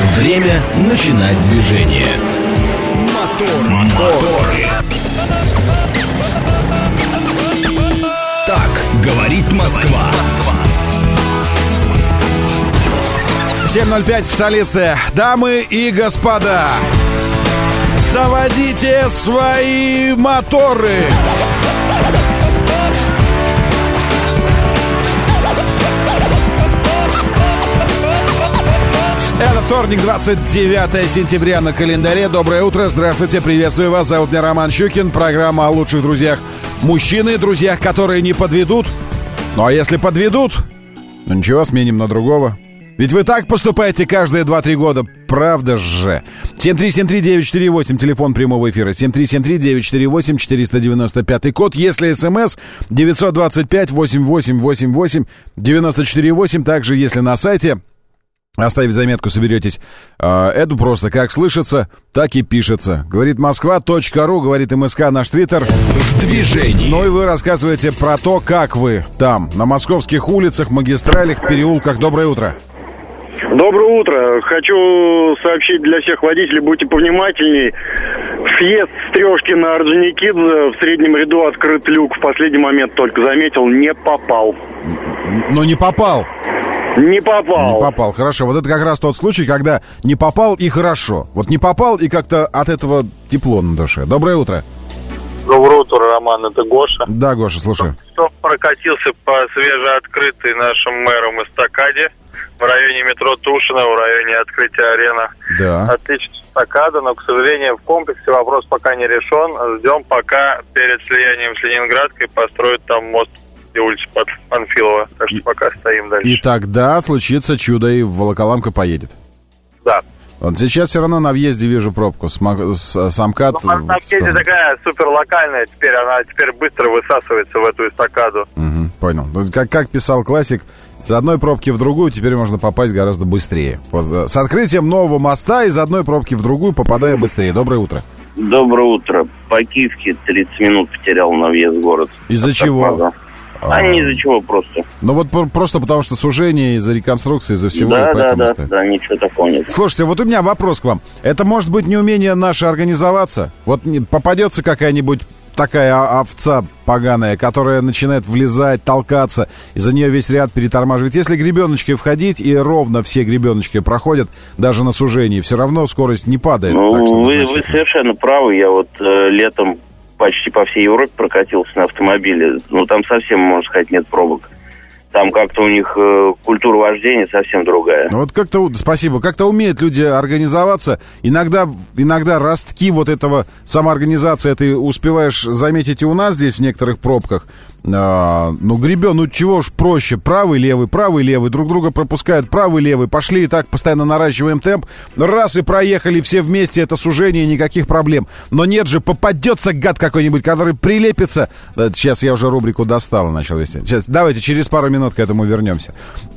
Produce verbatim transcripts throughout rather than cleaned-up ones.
Время начинать движение. Мотор, моторы. Так говорит Москва. семь ноль пять в столице. Дамы и господа, заводите свои моторы. Это вторник, двадцать девятое сентября на календаре. Доброе утро, здравствуйте, приветствую вас. Зовут меня Роман Щукин. Программа о лучших друзьях мужчины, друзьях, которые не подведут. Ну а если подведут, ну ничего, сменим на другого. Ведь вы так поступаете каждые два-три года, правда же? семь три семь три девять четыре восемь, телефон прямого эфира. семь три семь три девять четыре восемь, четыреста девяносто пятый код. Если смс, девятьсот двадцать пять восемьдесят восемь восемьдесят восемь девяносто четыре восемь. Также, если на сайте... Оставить заметку, соберетесь. Это просто как слышится, так и пишется. Говорит Москва.ру, говорит МСК, наш твиттер. В движении. Ну и вы рассказываете про то, как вы там, на московских улицах, магистралях, переулках. Доброе утро. Доброе утро. Хочу сообщить для всех водителей, будьте повнимательней. Съезд с Трешки на Орджоникидзе, в среднем ряду открыт люк. В последний момент только заметил, не попал. Но не попал. Не попал. Не попал, хорошо. Вот это как раз тот случай, когда не попал и хорошо. Вот не попал и как-то от этого тепло на душе. Доброе утро. Доброе утро, Роман, это Гоша. Да, Гоша, слушаю. Что прокатился по свежеоткрытой нашим мэром эстакаде в районе метро Тушино, в районе открытия арена. Да. Отличная эстакада, но, к сожалению, в комплексе вопрос пока не решен. Ждем, пока перед слиянием с Ленинградкой построят там мост и улица под Панфилова. Так что и, пока стоим дальше. И тогда случится чудо, и Волоколамка поедет. Да. Вот сейчас все равно на въезде вижу пробку. См... С... Самкат... Ну, на въезде такая супер локальная теперь. Она теперь быстро высасывается в эту эстакаду. Угу, понял. Как, как писал классик, с одной пробки в другую теперь можно попасть гораздо быстрее. Вот, с открытием нового моста из одной пробки в другую попадая быстрее. Доброе утро. Доброе утро. По Киевке тридцать минут потерял на въезд в город. Из-за чего? А, а не из-за чего просто. Ну вот просто потому что сужение, из-за реконструкции, из-за всего. Да, да, да, стоит. Да, ничего такого нет. Слушайте, вот у меня вопрос к вам. Это может быть неумение наше организоваться? Вот попадется какая-нибудь такая овца поганая, которая начинает влезать, толкаться, из-за нее весь ряд перетормаживает. Если гребеночкой входить, и ровно все гребеночки проходят, даже на сужении, все равно скорость не падает. Ну, так что вы, вы совершенно правы. Я вот э, летом почти по всей Европе прокатился на автомобиле. Ну, там совсем, можно сказать, нет пробок. Там как-то у них э, культура вождения совсем другая. Ну, вот как-то, спасибо, как-то умеют люди организоваться. Иногда, иногда ростки вот этого самоорганизации, ты успеваешь заметить и у нас здесь в некоторых пробках. А, ну, гребен, ну чего ж проще, правый, левый, правый, левый, друг друга пропускают, правый, левый, пошли и так постоянно наращиваем темп, раз и проехали все вместе, это сужение, никаких проблем. Но нет же, попадется гад какой-нибудь, который прилепится. Да, сейчас я уже рубрику достал, начал вести. Сейчас, давайте через пару минут к этому вернемся.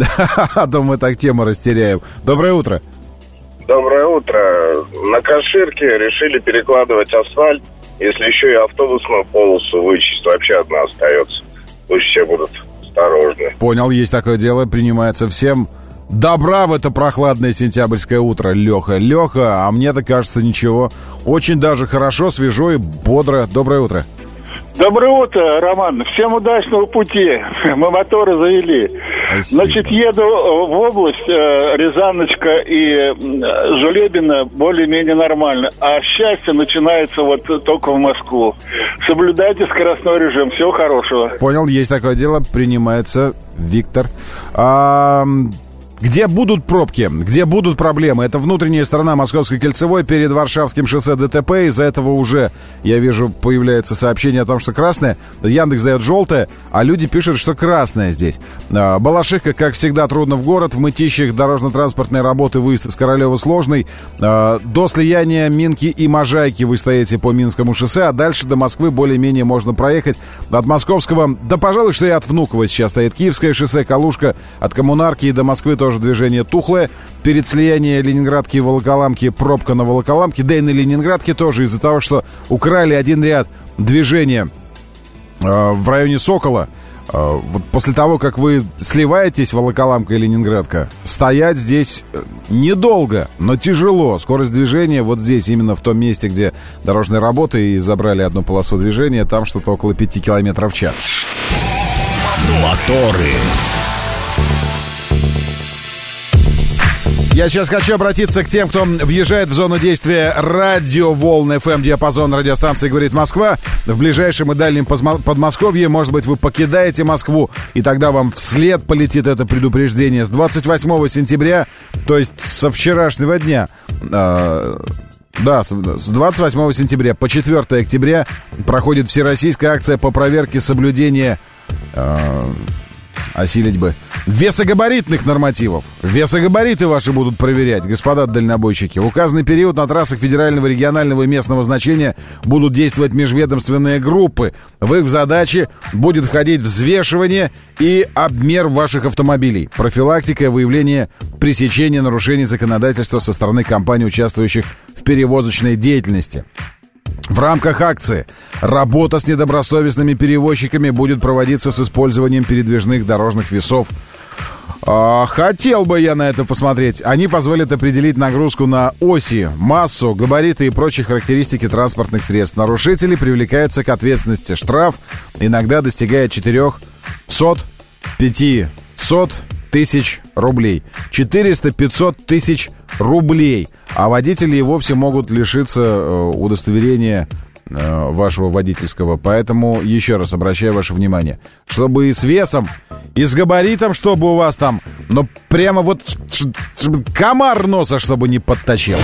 А то мы так тему растеряем. Доброе утро. Доброе утро. На Каширке решили перекладывать асфальт. Если еще и автобусную полосу вычесть, вообще одна остается. Пусть все будут осторожны. Понял, есть такое дело, принимается. Всем добра в это прохладное сентябрьское утро, Леха. Леха, а мне-то кажется ничего. Очень даже хорошо, свежо и бодро. Доброе утро. Доброе утро, Роман. Всем удачного пути. Мы моторы завели. Спасибо. Значит, еду в область, Рязаночка и Жулебино более-менее нормально. А счастье начинается вот только в Москву. Соблюдайте скоростной режим. Всего хорошего. Понял, есть такое дело. Принимается, Виктор. А... Где будут пробки, где будут проблемы? Это внутренняя сторона Московской кольцевой перед Варшавским шоссе ДТП. Из-за этого уже, я вижу, появляется сообщение о том, что красное. Яндекс дает желтое, а люди пишут, что красное здесь. Балашиха, как всегда, трудно в город. В Мытищах дорожно-транспортной работы выезд из Королева сложный. До слияния Минки и Можайки вы стоите по Минскому шоссе, а дальше до Москвы более-менее можно проехать. От Московского, да, пожалуй, что и от Внуково сейчас стоит Киевское шоссе, Калужка, от Коммунарки и до Москвы тоже движение тухлое. Перед слиянием Ленинградки и Волоколамки пробка на Волоколамке, да и на Ленинградке тоже из-за того, что украли один ряд движения э, в районе Сокола. Вот после того, как вы сливаетесь, Волоколамка и Ленинградка, стоять здесь недолго, но тяжело. Скорость движения вот здесь, именно в том месте, где дорожные работы и забрали одну полосу движения, там что-то около пяти километров в час. Моторы. Я сейчас хочу обратиться к тем, кто въезжает в зону действия радиоволн эф эм, диапазон радиостанции «Говорит Москва». В ближайшем и дальнем Подмосковье, может быть, вы покидаете Москву, и тогда вам вслед полетит это предупреждение. С двадцать восьмого сентября, то есть со вчерашнего дня, э, да, с двадцать восьмого сентября по четвёртого октября проходит всероссийская акция по проверке соблюдения... Э, осилить бы весогабаритных нормативов. Весогабариты ваши будут проверять, господа дальнобойщики. В указанный период на трассах федерального, регионального и местного значения будут действовать межведомственные группы. В их задачи будет входить взвешивание и обмер ваших автомобилей, профилактика и выявление пресечения нарушений законодательства со стороны компаний, участвующих в перевозочной деятельности. В рамках акции работа с недобросовестными перевозчиками будет проводиться с использованием передвижных дорожных весов. А, хотел бы я на это посмотреть. Они позволят определить нагрузку на оси, массу, габариты и прочие характеристики транспортных средств. Нарушители привлекаются к ответственности. Штраф иногда достигает четыреста-пятьсот тысяч рублей. четыреста-пятьсот тысяч рублей. А водители и вовсе могут лишиться э, удостоверения э, вашего водительского. Поэтому еще раз обращаю ваше внимание, чтобы и с весом, и с габаритом, чтобы у вас там, но прямо вот ш- ш- комар носа, чтобы не подточил.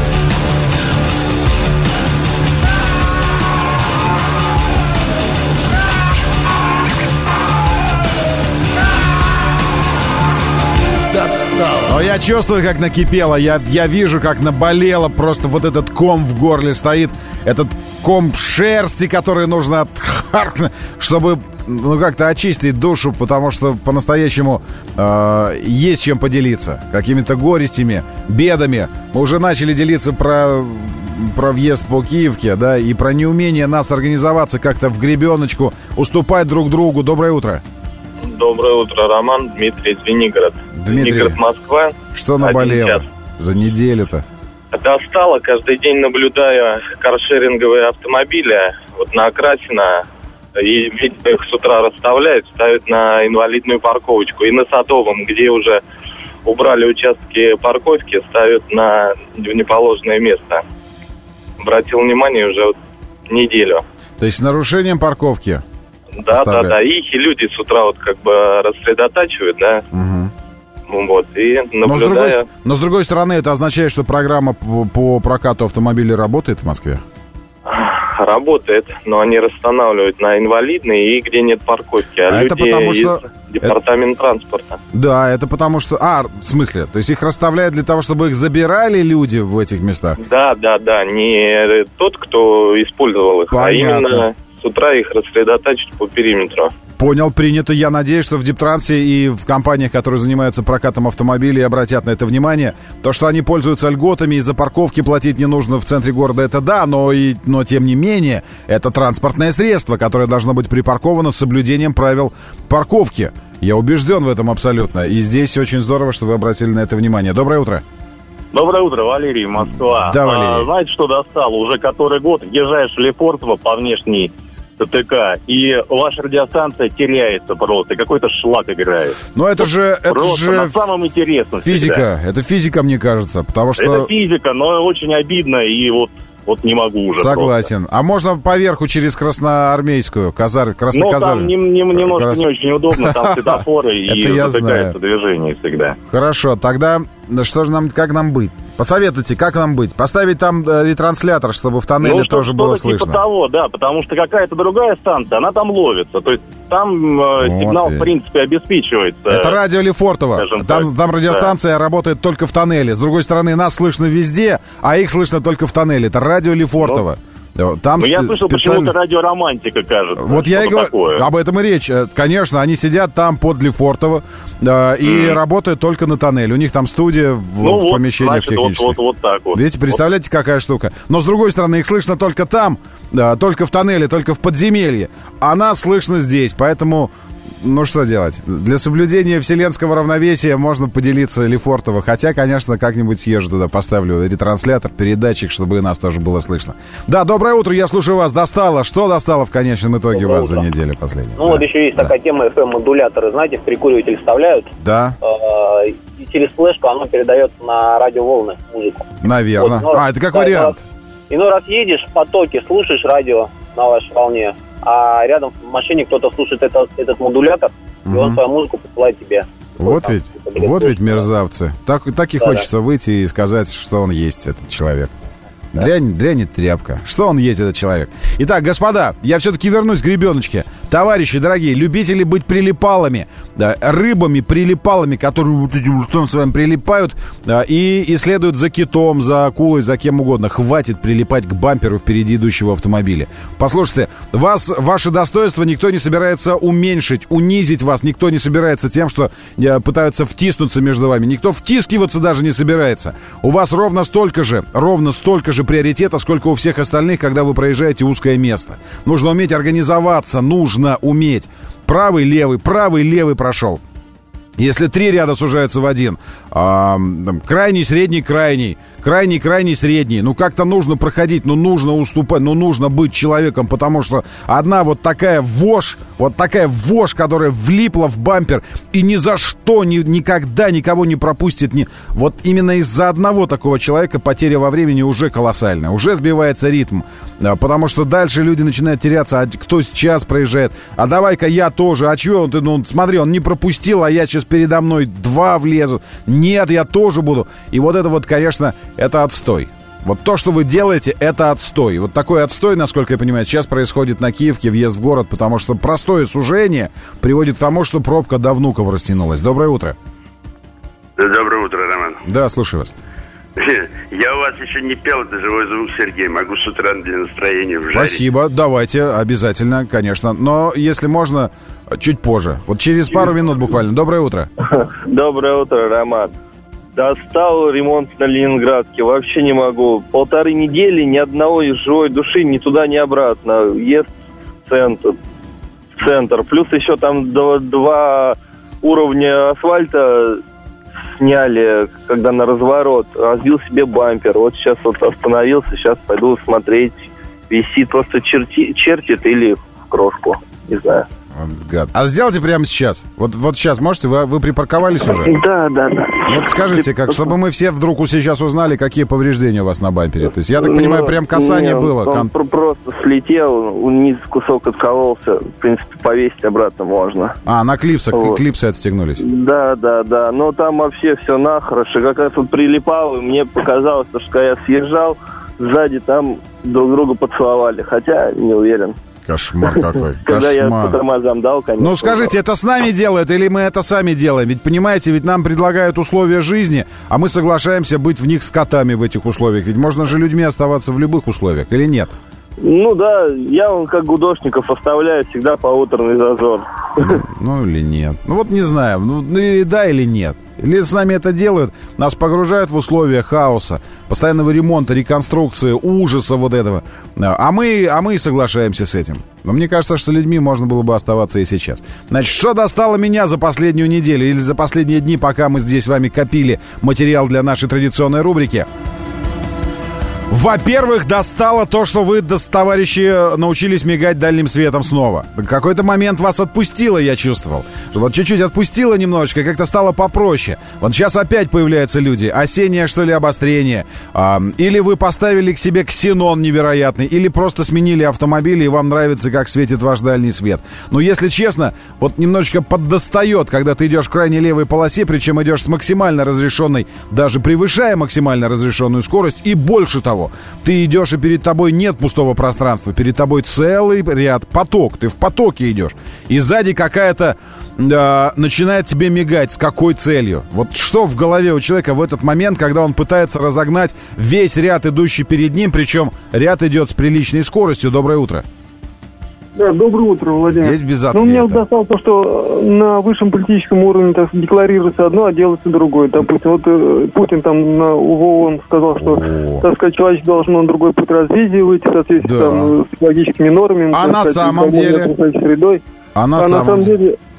Но я чувствую, как накипело, я, я вижу, как наболело, просто вот этот ком в горле стоит, этот ком шерсти, который нужно отхаркнуть, чтобы, ну, как-то очистить душу, потому что по-настоящему э, есть чем поделиться, какими-то горестями, бедами. Мы уже начали делиться про, про въезд по Киевке, да, и про неумение нас организоваться как-то в гребеночку, уступать друг другу. Доброе утро. Доброе утро, Роман, Дмитрий из Звенигород. Дмитрий, Звенигород, Москва. Что наболело за неделю-то? Достало, каждый день наблюдаю каршеринговые автомобили. Вот на Окрасино, и видимо, их с утра расставляют, ставят на инвалидную парковочку. И на Садовом, где уже убрали участки парковки, ставят на неположенное место. Обратил внимание уже вот неделю. То есть с нарушением парковки? Да, да, да. И их и люди с утра вот как бы рассредотачивают, да. Угу. Вот, и наблюдая... Но с, другой, но с другой стороны, это означает, что программа по, по прокату автомобилей работает в Москве? Работает, но они расстанавливают на инвалидные и где нет парковки. А, а люди это потому что... из департамента это... транспорта. Да, это потому что... А, в смысле? То есть их расставляют для того, чтобы их забирали люди в этих местах? Да, да, да. Не тот, кто использовал их, Понятно. а именно... С утра их рассредотачивают по периметру. Понял, принято. Я надеюсь, что в Дептрансе и в компаниях, которые занимаются прокатом автомобилей, обратят на это внимание. То, что они пользуются льготами и за парковки платить не нужно в центре города, это да, но, и, но тем не менее, это транспортное средство, которое должно быть припарковано с соблюдением правил парковки. Я убежден в этом абсолютно. И здесь очень здорово, что вы обратили на это внимание. Доброе утро. Доброе утро, Валерий, Москва. Да, Валерий. А, знаете, что достало? Уже который год въезжаешь в Лефортово по внешней ТТК, и ваша радиостанция теряется просто, какой-то шлак играет. Но это же... Это просто же на самом интересном физика. Всегда. Это физика, мне кажется, потому что... Это физика, но очень обидно, и вот... Вот не могу уже. Согласен. Просто. А можно поверху через Красноармейскую, Казар, Красноказарь? Ну, там не, не, немножко Крас... не очень удобно, там светофоры и затыкается движение всегда. Хорошо, тогда что же нам, как нам быть? Посоветуйте, как нам быть? Поставить там ретранслятор, чтобы в тоннеле ну, тоже было слышно? Типа того, да, потому что какая-то другая станция, она там ловится. То есть там э, вот сигнал, и... в принципе, обеспечивается. Это радио Лефортово. Там, там радиостанция да. работает только в тоннеле. С другой стороны, нас слышно везде, а их слышно только в тоннеле. Это радио Лефортово. Ну... Там ну, я слышал, специально... почему-то радиоромантика, кажется. Вот я и говорю, об этом и речь. Конечно, они сидят там под Лефортово да, и mm. работают только на тоннеле. У них там студия в, ну, в вот, помещениях значит, технических. Вот, вот, вот так вот. Видите, представляете, вот. какая штука. Но, с другой стороны, их слышно только там, да, только в тоннеле, только в подземелье. А нас слышно здесь, поэтому... ну что делать? Для соблюдения вселенского равновесия можно поделиться Лефортово. Хотя, конечно, как-нибудь съезжу туда, поставлю ретранслятор, передатчик, чтобы и нас тоже было слышно. Да, доброе утро, я слушаю вас. Достало. Что достало в конечном итоге Доброе вас утро. за неделю последнюю? Ну да. вот еще есть да. такая тема эф эм-модуляторы. Знаете, в прикуриватель вставляют. Да. Э, и через флешку оно передает на радиоволны музыку. Наверное. Вот, а, это как да, вариант. Иной раз едешь в потоке, слушаешь радио на вашей волне, а рядом в машине кто-то слушает это, этот модулятор, угу. и он свою музыку посылает тебе. Вот там, ведь, типа, вот слушать, ведь мерзавцы. Так, так и да, хочется да. выйти и сказать, что он есть, этот человек. Да. Дрянь, дрянь и тряпка. Что он есть, этот человек? Итак, господа, я все-таки вернусь к гребеночке. Товарищи дорогие, любители быть прилипалами, да, рыбами, прилипалами, которые вот этим ртом с вами прилипают, да, и, и следуют за китом, за акулой, за кем угодно. Хватит прилипать к бамперу впереди идущего автомобиля. Послушайте, вас, ваше достоинство никто не собирается уменьшить, унизить вас. Никто не собирается тем, что э, пытаются втиснуться между вами. Никто втискиваться даже не собирается. У вас ровно столько же, ровно столько же приоритета, сколько у всех остальных, когда вы проезжаете узкое место. Нужно уметь организоваться, нужно уметь. Правый, левый, правый, левый прошел. Если три ряда сужаются в один, а, там, крайний, средний, крайний, крайний, крайний, средний, ну как-то нужно проходить, ну нужно уступать, ну нужно быть человеком, потому что одна вот такая вошь, вот такая вошь, которая влипла в бампер и ни за что, ни, никогда никого не пропустит. Ни... Вот именно из-за одного такого человека потеря во времени уже колоссальная, уже сбивается ритм, потому что дальше люди начинают теряться, а кто сейчас проезжает, а давай-ка я тоже, а чего он, ты, ну смотри, он не пропустил, а я сейчас передо мной два влезут. Нет, я тоже буду. И вот это вот, конечно, это отстой. Вот то, что вы делаете, это отстой. Вот такой отстой, насколько я понимаю, сейчас происходит на Киевке, въезд в город, потому что простое сужение приводит к тому, что пробка до Внуково растянулась. Доброе утро. Доброе утро, Роман. Да, слушаю вас. Я у вас еще не пел, это живой звук, Сергей. Могу с утра для настроения вжарить. Спасибо, давайте, обязательно, конечно. Но, если можно, чуть позже. Вот через пару минут буквально. Доброе утро. Доброе утро, Роман. Достал ремонт на Ленинградке. Вообще не могу. Полторы недели ни одного живой души ни туда, ни обратно. Ест в центр. В центр. Плюс еще там два уровня асфальта сняли, когда на разворот, разбил себе бампер. Вот сейчас вот остановился, сейчас пойду смотреть, висит, просто черти, чертит или в крошку, не знаю. Гад. А сделайте прямо сейчас. Вот, вот сейчас можете? Вы, вы припарковались уже? Да, да, да. Вот скажите, как, чтобы мы все вдруг сейчас узнали, какие повреждения у вас на бампере. То есть, я так понимаю, ну, прям касание не, было. Он Кон... просто слетел, вниз кусок откололся. В принципе, повесить обратно можно. А, на клипсах, вот. Клипсы отстегнулись. Да, да, да. Но там вообще все нахорошо. Как раз вот прилипал, и мне показалось, что когда я съезжал, сзади там друг друга поцеловали. Хотя не уверен. Кошмар какой. Когда я Кошмар. по тормозам дал, конечно. Ну, скажите, это с нами делают или мы это сами делаем? Ведь, понимаете, ведь нам предлагают условия жизни, а мы соглашаемся быть в них скотами в этих условиях. Ведь можно же людьми оставаться в любых условиях, или нет? Ну да, я вон как гудошников оставляю всегда полуторный зазор. Ну, ну или нет. Ну вот не знаю, ну или да, или нет. Или с нами это делают, нас погружают в условия хаоса, постоянного ремонта, реконструкции, ужаса вот этого. А мы, а мы соглашаемся с этим. Но мне кажется, что людьми можно было бы оставаться и сейчас. Значит, что достало меня за последнюю неделю или за последние дни, пока мы здесь с вами копили материал для нашей традиционной рубрики? Во-первых, достало то, что вы, товарищи, научились мигать дальним светом снова. В какой-то момент вас отпустило, я чувствовал. Вот чуть-чуть отпустило немножечко, как-то стало попроще. Вот сейчас опять появляются люди. Осеннее, что ли, обострение. А, или вы поставили к себе ксенон невероятный, или просто сменили автомобиль, и вам нравится, как светит ваш дальний свет. Но, если честно, вот немножечко поддостает, когда ты идешь в крайне левой полосе, причем идешь с максимально разрешенной, даже превышая максимально разрешенную скорость, и больше того. Ты идешь, и перед тобой нет пустого пространства. Перед тобой целый ряд, поток. Ты в потоке идешь. И сзади какая-то э, начинает тебе мигать. С какой целью? Вот что в голове у человека в этот момент, когда он пытается разогнать весь ряд, идущий перед ним, причем ряд идет с приличной скоростью. Доброе утро. Да, доброе утро, Владимир. Здесь без ответа. Ну, мне достало то, что на высшем политическом уровне так, декларируется одно, а делается другое. Допустим, вот э, Путин там на ООН сказал, что, О. так сказать, человечество должно на другой путь развития выйти в соответствии да. там, с логическими нормами. А так на сказать, самом деле? Средой. А на а самом, на самом деле...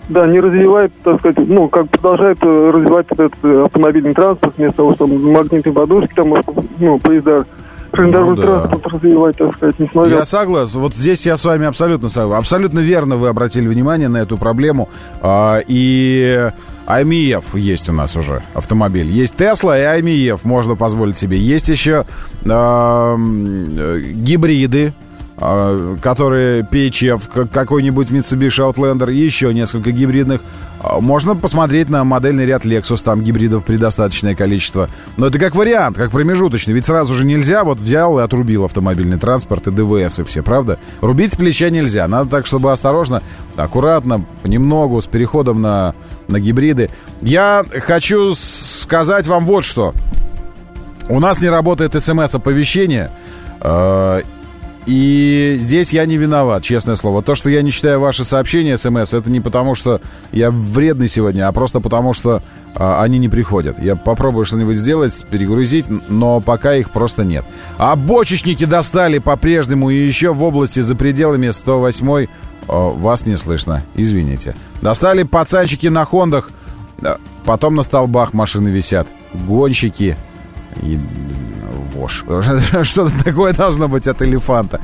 да, не развивает, так сказать, ну, как продолжает развивать этот автомобильный транспорт, вместо того, чтобы магнитные подушки, там, ну, поезда, железнодорожный ну, да. транспорт развивать, так сказать, несмотря... Я согласен, вот здесь я с вами абсолютно согласен. Абсолютно верно вы обратили внимание на эту проблему, и... ай эм и эф есть у нас уже автомобиль. Есть Tesla и ай эм и эф, можно позволить себе. Есть еще э, гибриды, э, которые пи эйч эф, какой-нибудь Mitsubishi Outlander, еще несколько гибридных. Можно посмотреть на модельный ряд Lexus, там гибридов предостаточное количество. Но это как вариант, как промежуточный. Ведь сразу же нельзя, вот взял и отрубил автомобильный транспорт и ДВС и все, правда? Рубить с плеча нельзя. Надо так, чтобы осторожно, аккуратно, понемногу, с переходом на, на гибриды. Я хочу сказать вам вот что. У нас не работает смс-оповещение, э- и здесь я не виноват, честное слово. То, что я не читаю ваши сообщения, смс, это не потому, что я вредный сегодня, а просто потому, что а, они не приходят. Я попробую что-нибудь сделать, перегрузить, но пока их просто нет. А бочечники достали по-прежнему, и еще в области за пределами сто восьмой о, вас не слышно, извините. Достали пацанчики на хондах, потом на столбах машины висят. Гонщики и... Вож. Что-то такое должно быть от элефанта.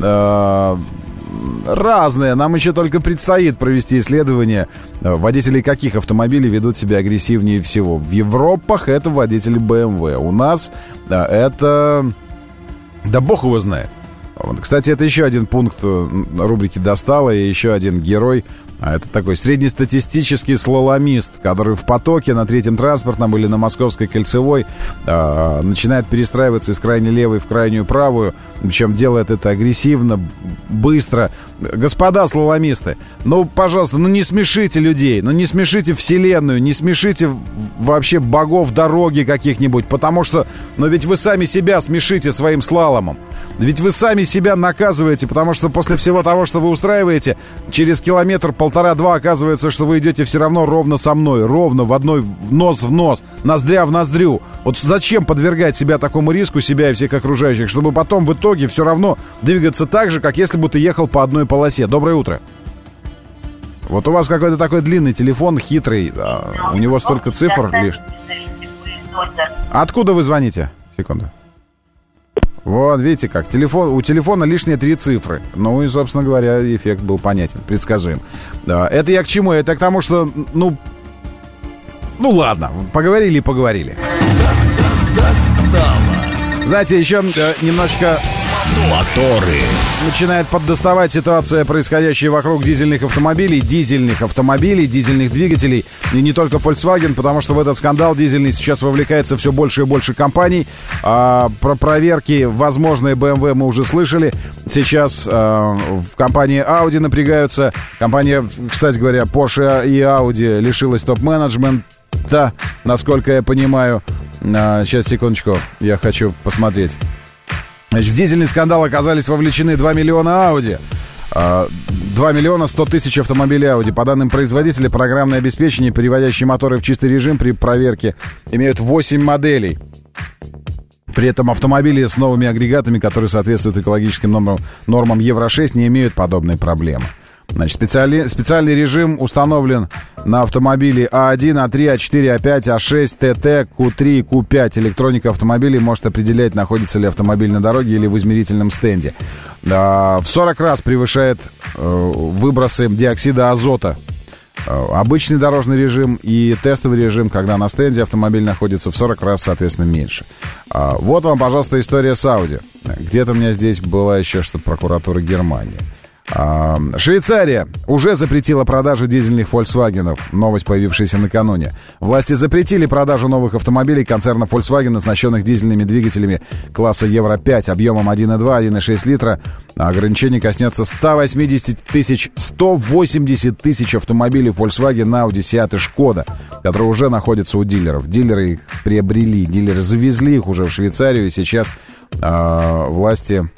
Разные. Нам еще только предстоит провести исследование, водители каких автомобилей ведут себя агрессивнее всего. В Европах это водители бэ эм вэ. У нас это... Да бог его знает. Кстати, это еще один пункт рубрики «Достало», и еще один герой. А это такой среднестатистический слаломист, который в потоке на третьем транспортном или на Московской кольцевой э, начинает перестраиваться из крайней левой в крайнюю правую, причем делает это агрессивно, быстро. Господа слаломисты, ну, пожалуйста, ну не смешите людей, ну не смешите вселенную, не смешите вообще богов дороги каких-нибудь, потому что, ну ведь вы сами себя смешите своим слаломом. Ведь вы сами себя наказываете, потому что после всего того, что вы устраиваете, через километр, полтора-два оказывается, что вы идете все равно ровно со мной, ровно в одной, нос в нос, ноздря в ноздрю. Вот зачем подвергать себя такому риску, себя и всех окружающих, чтобы потом в итоге все равно двигаться так же, как если бы ты ехал по одной полосе. Доброе утро. Вот у вас какой-то такой длинный телефон, хитрый, а у него столько цифр лишь. Откуда вы звоните? Секунду. Вот, видите как, телефон, у телефона лишние три цифры. Ну и, собственно говоря, эффект был понятен, предсказуем. Да, это я к чему? Это к тому, что, ну, ну ладно, поговорили и поговорили. Знаете, еще э, немножечко... Моторы. Начинает поддоставать ситуация, происходящая вокруг дизельных автомобилей, дизельных автомобилей, дизельных двигателей. И не только Volkswagen, потому что в этот скандал дизельный сейчас вовлекается все больше и больше компаний. А, про проверки возможные бэ эм вэ мы уже слышали. Сейчас а, в компании Audi напрягаются. Компания, кстати говоря, Porsche и Audi лишилась топ-менеджмента, насколько я понимаю. А, сейчас, секундочку, я хочу посмотреть. Значит, в дизельный скандал оказались вовлечены два миллиона Audi. два миллиона сто тысяч автомобилей Audi. По данным производителя, программное обеспечение, переводящие моторы в чистый режим при проверке, имеют восемь моделей. При этом автомобили с новыми агрегатами, которые соответствуют экологическим нормам, нормам евро шесть, не имеют подобной проблемы. Значит, специальный, специальный режим установлен на автомобиле а один, а три, а четыре, а пять, а шесть, ТТ, Q три, Q пять. Электроника автомобилей может определять, находится ли автомобиль на дороге или в измерительном стенде. В сорок раз превышает выбросы диоксида азота обычный дорожный режим, и тестовый режим, когда на стенде автомобиль находится, в сорок раз, соответственно, меньше. Вот вам, пожалуйста, история с Audi. Где-то у меня здесь была еще что-то прокуратура Германии. Швейцария уже запретила продажу дизельных Volkswagen. Новость, появившаяся накануне. Власти запретили продажу новых автомобилей концерна Volkswagen, оснащенных дизельными двигателями класса евро пять объемом один и два - один и шесть литра. Ограничение коснется сто восемьдесят тысяч, сто восемьдесят тысяч автомобилей Volkswagen, Audi, Seat и Skoda, которые уже находятся у дилеров. Дилеры их приобрели, дилеры завезли их уже в Швейцарию, и сейчас э, власти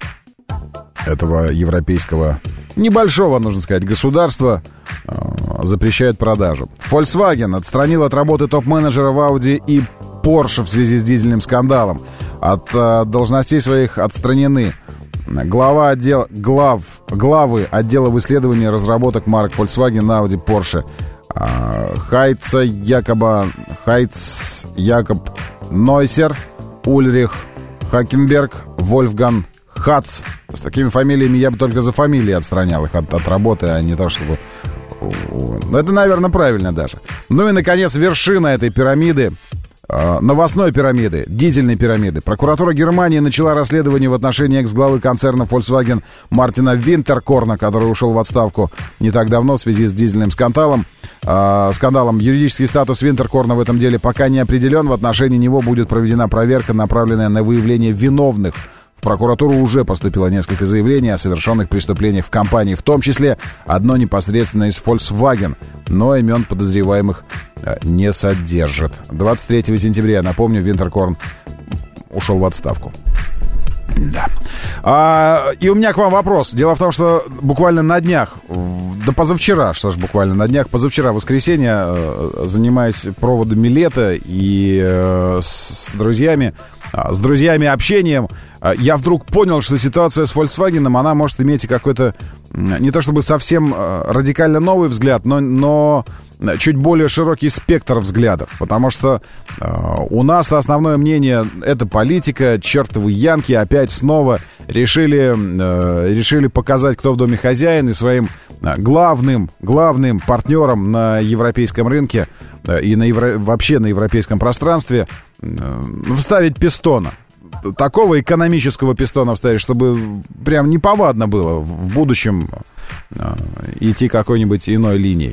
этого европейского небольшого, нужно сказать, государства э, запрещают продажу. Volkswagen отстранил от работы топ-менеджера в Audi и Porsche в связи с дизельным скандалом. От э, должностей своих отстранены глава отдела, глав, главы отдела исследований и разработок марок Volkswagen, Audi, Porsche. Хайца Якоба, Хайц Якоб Нойсер, Ульрих Хакенберг, Вольфган Хац. С такими фамилиями я бы только за фамилии отстранял их от, от работы, а не то, чтобы... Ну, это, наверное, правильно даже. Ну и, наконец, вершина этой пирамиды, э, новостной пирамиды, дизельной пирамиды. Прокуратура Германии начала расследование в отношении экс-главы концерна Volkswagen Мартина Винтеркорна, который ушел в отставку не так давно в связи с дизельным скандалом. Э, скандалом. Юридический статус Винтеркорна в этом деле пока не определен. В отношении него будет проведена проверка, направленная на выявление виновных. В прокуратуру уже поступило несколько заявлений о совершенных преступлениях в компании, в том числе одно непосредственно из Volkswagen, но имен подозреваемых не содержит. двадцать третьего сентября, напомню, Винтеркорн ушел в отставку. Да. А, и у меня к вам вопрос. Дело в том, что буквально на днях, да позавчера, что ж буквально на днях, позавчера, воскресенье, занимаясь проводами лета и э, с друзьями, с друзьями общением, я вдруг понял, что ситуация с Volkswagen, она может иметь какой-то, не то чтобы совсем радикально новый взгляд, но, но чуть более широкий спектр взглядов. Потому что э, у нас основное мнение — это политика, чертовы янки опять снова решили, э, решили показать, кто в доме хозяин, и своим главным, главным партнером на европейском рынке э, и на евро, вообще на европейском пространстве э, вставить пистона. Такого экономического пистона вставить, чтобы прям неповадно было в будущем э, идти какой-нибудь иной линией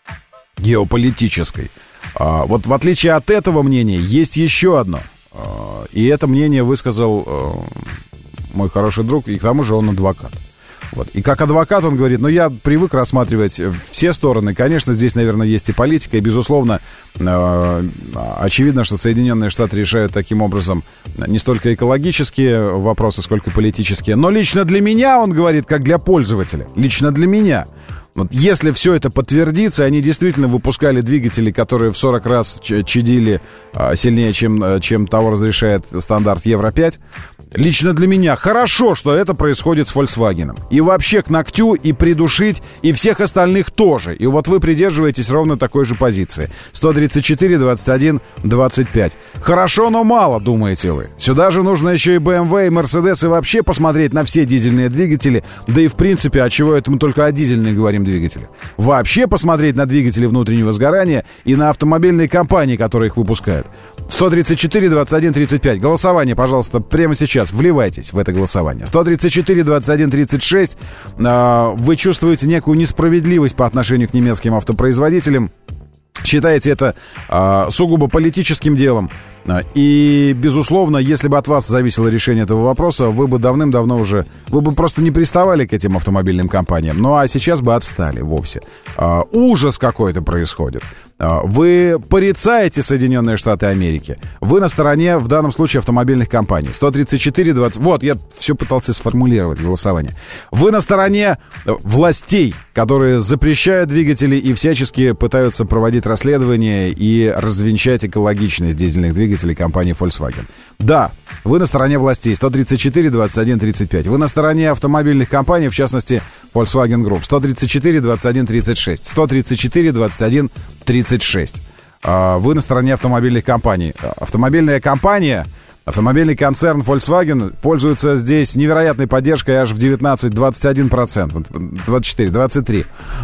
геополитической. А, вот в отличие от этого мнения есть еще одно. А, и это мнение высказал а, мой хороший друг, и к тому же он адвокат. Вот. И как адвокат он говорит, ну я привык рассматривать все стороны. Конечно, здесь, наверное, есть и политика, и, безусловно, э, очевидно, что Соединенные Штаты решают таким образом не столько экологические вопросы, сколько политические. Но лично для меня, он говорит, как для пользователя, лично для меня, вот если все это подтвердится, они действительно выпускали двигатели, которые в сорок раз чадили а, сильнее, чем, чем того разрешает стандарт Евро пять. Лично для меня хорошо, что это происходит с Volkswagen. И вообще к ногтю, и придушить, и всех остальных тоже. И вот вы придерживаетесь ровно такой же позиции. сто тридцать четыре, двадцать один, двадцать пять. Хорошо, но мало, думаете вы. Сюда же нужно еще и бэ эм вэ, и Mercedes, и вообще посмотреть на все дизельные двигатели. Да и в принципе, от чего это мы только о дизельных говорим двигатели. Вообще посмотреть на двигатели внутреннего сгорания и на автомобильные компании, которые их выпускают. сто тридцать четыре, двадцать один, тридцать пять. Голосование, пожалуйста, прямо сейчас. Вливайтесь в это голосование. сто тридцать четыре, двадцать один, тридцать шесть. Вы чувствуете некую несправедливость по отношению к немецким автопроизводителям. Считаете это а, сугубо политическим делом. И, безусловно, если бы от вас зависело решение этого вопроса, вы бы давным-давно уже... Вы бы просто не приставали к этим автомобильным компаниям. Ну, а сейчас бы отстали вовсе. А, ужас какой-то происходит. А, вы порицаете Соединенные Штаты Америки. Вы на стороне, в данном случае, автомобильных компаний. сто тридцать четыре, двадцать... Вот, я все пытался сформулировать голосование. Вы на стороне властей, которые запрещают двигатели и всячески пытаются проводить расследования и развенчать экологичность дизельных двигателей компании Volkswagen. Да, вы на стороне властей. сто тридцать четыре, двадцать один, тридцать пять. Вы на стороне автомобильных компаний, в частности, Volkswagen Group. сто тридцать четыре, двадцать один, тридцать шесть. сто тридцать четыре, двадцать один, тридцать шесть. Вы на стороне автомобильных компаний. Автомобильная компания, автомобильный концерн Volkswagen пользуется здесь невероятной поддержкой аж в девятнадцать, двадцать один процент. двадцать четыре, двадцать три.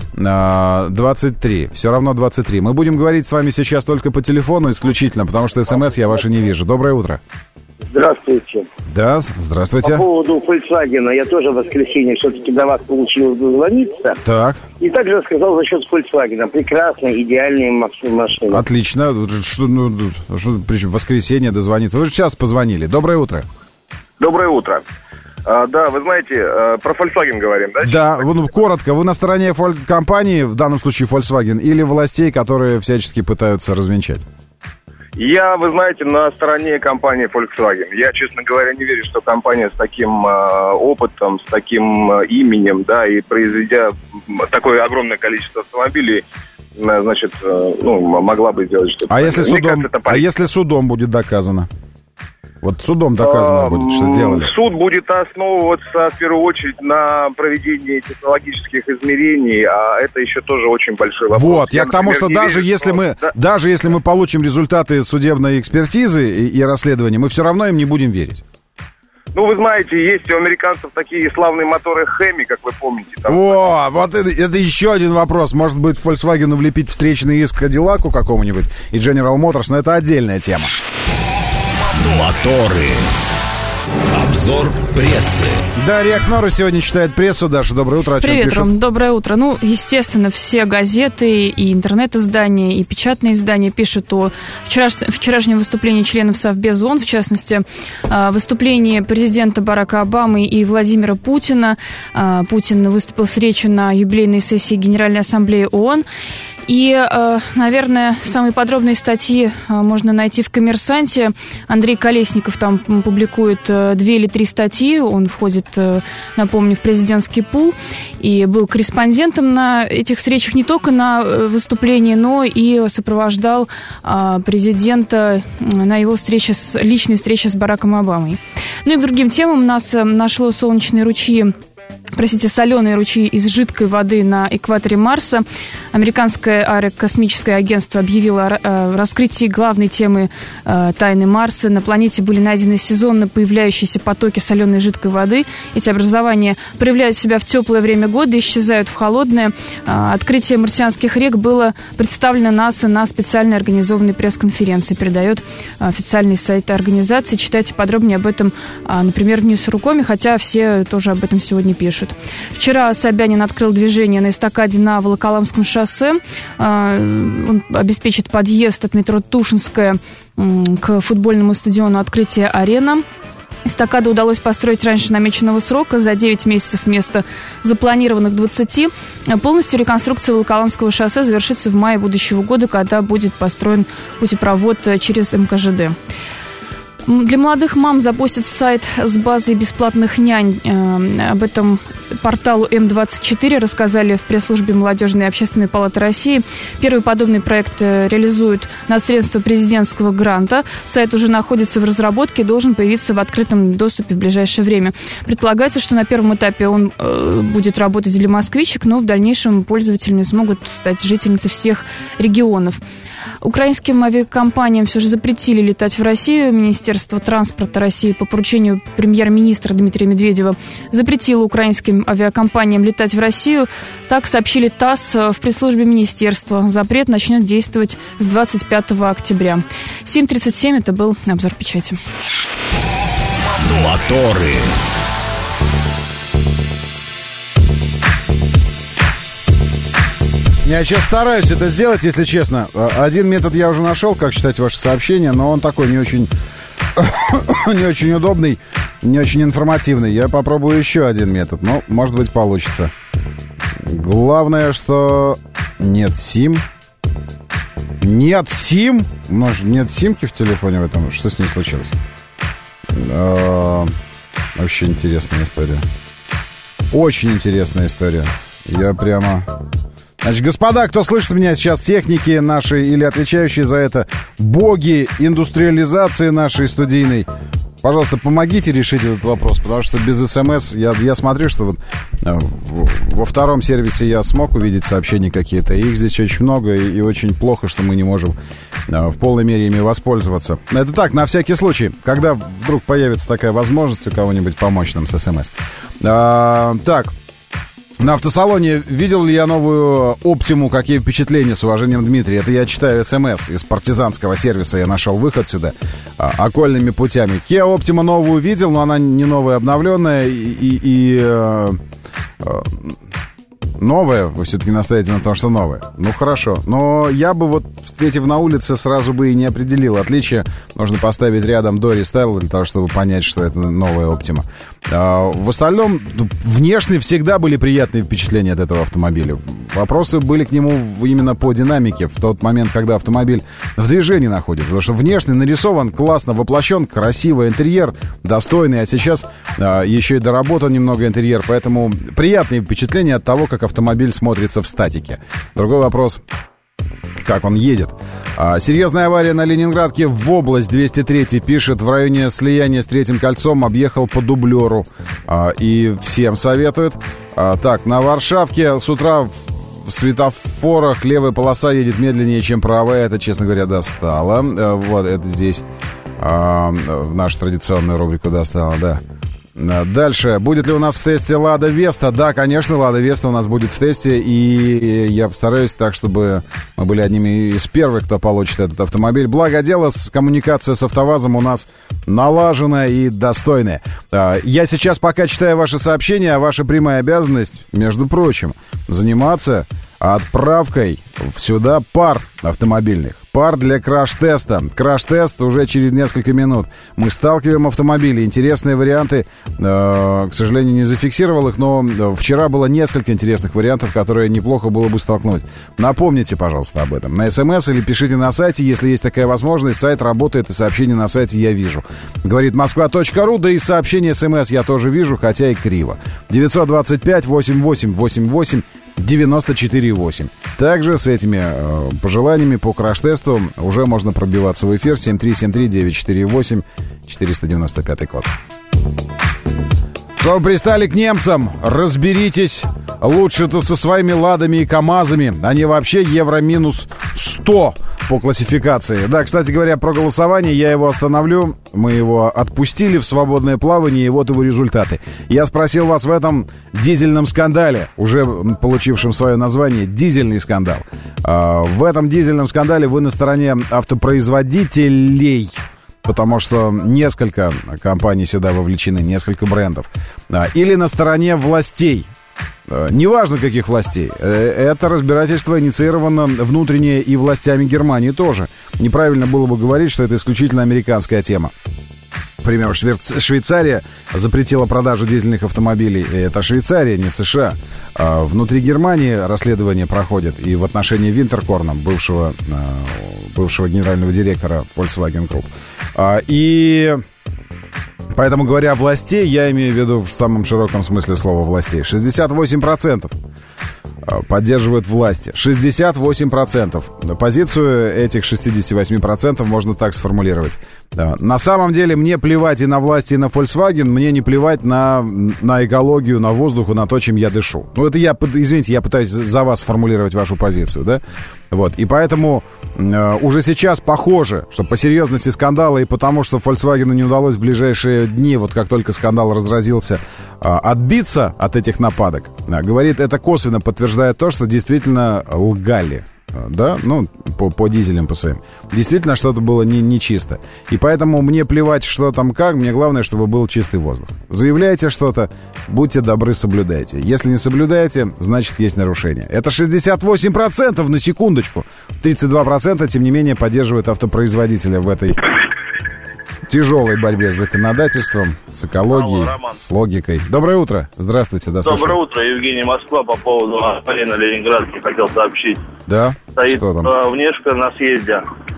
двадцать три. Все равно двадцать три. Мы будем говорить с вами сейчас только по телефону исключительно, потому что смс я ваши не вижу. Доброе утро. Здравствуйте. Да, здравствуйте. По поводу Volkswagen, я тоже в воскресенье все-таки до вас получилось дозвониться. Так. И также рассказал за счет Volkswagen. Прекрасная, идеальная машина. Отлично. Что, ну, что, причем в воскресенье дозвониться? Вы же сейчас позвонили. Доброе утро. Доброе утро. А, да, вы знаете, а, про Volkswagen говорим, да? Да, ну, коротко. Вы на стороне фоль- компании, в данном случае Volkswagen, или властей, которые всячески пытаются развенчать? Я, вы знаете, на стороне компании Volkswagen. Я, честно говоря, не верю, что компания с таким э, опытом, с таким э, именем, да, и произведя такое огромное количество автомобилей, э, значит, э, ну, могла бы сделать что-то. А если, судом, кажется, а если судом будет доказано? Вот судом доказано будет, что делали. Суд будет основываться в первую очередь на проведении технологических измерений, а это еще тоже очень большой вопрос. Вот, я, я к тому, что не даже верю, если что... мы, да. даже если мы получим результаты судебной экспертизы и, и расследования, мы все равно им не будем верить. Ну, вы знаете, есть у американцев такие славные моторы Хэмми, как вы помните. Там... О, вот это, это еще один вопрос. Может быть, Volkswagen влепить встречный иск Кадиллаку какому-нибудь и General Motors, но это отдельная тема. Моторы. Обзор прессы. Дарья Кнора сегодня читает прессу. Даша, доброе утро. О чем Привет, пишут? Ром, доброе утро. Ну, естественно, все газеты и интернет-издания, и печатные издания пишут о вчераш... вчерашнем выступлении членов Совбеза ООН, в частности, выступлении президента Барака Обамы и Владимира Путина. Путин выступил с речью на юбилейной сессии Генеральной Ассамблеи ООН. И, наверное, самые подробные статьи можно найти в «Коммерсанте». Андрей Колесников там публикует две или три статьи. Он входит, напомню, в президентский пул и был корреспондентом на этих встречах не только на выступлении, но и сопровождал президента на его встрече с, личной встрече с Бараком Обамой. Ну и к другим темам нас нашло солнечные ручьи. Простите, соленые ручьи из жидкой воды на экваторе Марса. Американское аэрокосмическое агентство объявило о раскрытии главной темы тайны Марса. На планете были найдены сезонно появляющиеся потоки соленой жидкой воды. Эти образования проявляют себя в теплое время года, исчезают в холодное. Открытие марсианских рек было представлено НАСА на специально организованной пресс-конференции, передает официальный сайт организации. Читайте подробнее об этом, например, в Ньюс.рукоме, хотя все тоже об этом сегодня пишут. Вчера Собянин открыл движение на эстакаде на Волоколамском шоссе. Он обеспечит подъезд от метро Тушинская к футбольному стадиону «Открытие Арена». Эстакаду удалось построить раньше намеченного срока, за девять месяцев вместо запланированных двадцати. Полностью реконструкция Волоколамского шоссе завершится в мае будущего года, когда будет построен путепровод через эм ка жэ дэ. Для молодых мам запустят сайт с базой бесплатных нянь. Об этом порталу эм двадцать четыре рассказали в пресс-службе Молодежной и общественной палаты России. Первый подобный проект реализуют на средства президентского гранта. Сайт уже находится в разработке и должен появиться в открытом доступе в ближайшее время. Предполагается, что на первом этапе он будет работать для москвичек, но в дальнейшем пользователями смогут стать жительницы всех регионов. Украинским авиакомпаниям все же запретили летать в Россию. Министерство транспорта России по поручению премьер-министра Дмитрия Медведева запретило украинским авиакомпаниям летать в Россию. Так сообщили ТАСС в пресс-службе министерства. Запрет начнет действовать с двадцать пятого октября. семь тридцать семь это был обзор печати. Моторы. Я сейчас стараюсь это сделать, если честно. Один метод я уже нашел, как читать ваши сообщения, но он такой не очень, не очень удобный, не очень информативный. Я попробую еще один метод, но, может быть, получится. Главное, что нет сим. Нет сим? Может, нет симки в телефоне в этом? Что с ней случилось? Вообще интересная история. Очень интересная история. Я прямо... Значит, господа, кто слышит меня сейчас, техники наши или отвечающие за это, боги индустриализации нашей студийной, пожалуйста, помогите решить этот вопрос, потому что без СМС, я, я смотрю, что вот во втором сервисе я смог увидеть сообщения какие-то, их здесь очень много, и, и очень плохо, что мы не можем в полной мере ими воспользоваться. Это так, на всякий случай, когда вдруг появится такая возможность у кого-нибудь помочь нам с СМС. А, так... На автосалоне видел ли я новую Оптиму? Какие впечатления? С уважением, Дмитрий. Это я читаю СМС из партизанского сервиса. Я нашел выход сюда а, окольными путями. Kia Optima новую видел, но она не новая, обновленная. И, и, и э, э, новая. Вы все-таки настаиваете на том, что новая. Ну, хорошо. Но я бы вот, встретив на улице, сразу бы и не определил отличие. Нужно поставить рядом до рестайла для того, чтобы понять, что это новая Optima. А, в остальном, внешне всегда были приятные впечатления от этого автомобиля. Вопросы были к нему именно по динамике в тот момент, когда автомобиль в движении находится. Потому что внешне нарисован, классно воплощен, красивый интерьер, достойный. А сейчас а, еще и доработан немного интерьер. Поэтому приятные впечатления от того, как автомобиль смотрится в статике. Другой вопрос, как он едет. А, серьезная авария на Ленинградке в область. двести три пишет, в районе слияния с Третьим кольцом объехал по дублеру. А, и всем советует. А, так, на Варшавке с утра в светофорах левая полоса едет медленнее, чем правая. Это, честно говоря, достало. А, вот, это здесь а, в нашу традиционную рубрику достало, да. Дальше. Будет ли у нас в тесте Лада Веста? Да, конечно, Лада Веста у нас будет в тесте. И я постараюсь так, чтобы мы были одними из первых, кто получит этот автомобиль. Благо дело, коммуникация с АвтоВАЗом у нас налажена и достойная. Я сейчас пока читаю ваши сообщения, а ваша прямая обязанность, между прочим, заниматься отправкой сюда пар автомобильных. Пар для краш-теста. Краш-тест уже через несколько минут. Мы сталкиваем автомобили. Интересные варианты. Э, к сожалению, не зафиксировал их, но вчера было несколько интересных вариантов, которые неплохо было бы столкнуть. Напомните, пожалуйста, об этом. На СМС или пишите на сайте, если есть такая возможность. Сайт работает, и сообщения на сайте я вижу. Говорит москва.ру, да и сообщение СМС я тоже вижу, хотя и криво. девятьсот двадцать пять восемьдесят восемь восемьдесят восемь девяносто четыре восемь. Также с этими э, пожеланиями по краш-тесту уже можно пробиваться в эфир. Семь три семь три девять четыре восемь четыреста девяносто пятый код. Что вы пристали к немцам? Разберитесь лучше-то со своими ладами и КамАЗами. Они вообще евро минус сто по классификации. Да, кстати говоря, про голосование я его остановлю. Мы его отпустили в свободное плавание, и вот его результаты. Я спросил вас в этом дизельном скандале, уже получившем свое название «Дизельный скандал». В этом дизельном скандале вы на стороне автопроизводителей, потому что несколько компаний сюда вовлечены, несколько брендов. Или на стороне властей. Неважно, каких властей. Это разбирательство инициировано внутренне и властями Германии тоже. Неправильно было бы говорить, что это исключительно американская тема. К примеру, Швейцария запретила продажу дизельных автомобилей. Это Швейцария, не США. Внутри Германии расследование проходит и в отношении Винтеркорна, бывшего, бывшего генерального директора Volkswagen Group. И поэтому, говоря властей, я имею в виду в самом широком смысле слова властей. шестьдесят восемь процентов поддерживают власти. шестьдесят восемь процентов. Позицию этих шестьдесят восемь процентов можно так сформулировать. На самом деле мне плевать и на власти, и на Volkswagen. Мне не плевать на, на экологию, на воздух, на то, чем я дышу. Ну, это я, извините, я пытаюсь за вас сформулировать вашу позицию, да? Вот. И поэтому э, уже сейчас похоже, что по серьезности скандала и потому, что Volkswagen не удалось в ближайшие дни, вот как только скандал разразился, э, отбиться от этих нападок, э, говорит, это косвенно подтверждает то, что действительно лгали. Да, ну, по, по дизелям, по своим. Действительно, что-то было не, не чисто. И поэтому мне плевать, что там как, мне главное, чтобы был чистый воздух. Заявляйте что-то, будьте добры, соблюдайте. Если не соблюдаете, значит, есть нарушение. Это шестьдесят восемь процентов, на секундочку. тридцать два процента, тем не менее, поддерживают автопроизводителя в этой тяжелой борьбе с законодательством, с экологией, Алло, с логикой. Доброе утро. Здравствуйте. Да, Доброе утро. Евгений, Москва. По поводу аварии на Ленинградке хотел сообщить. Да? Стоит что там? А, внешка на съезде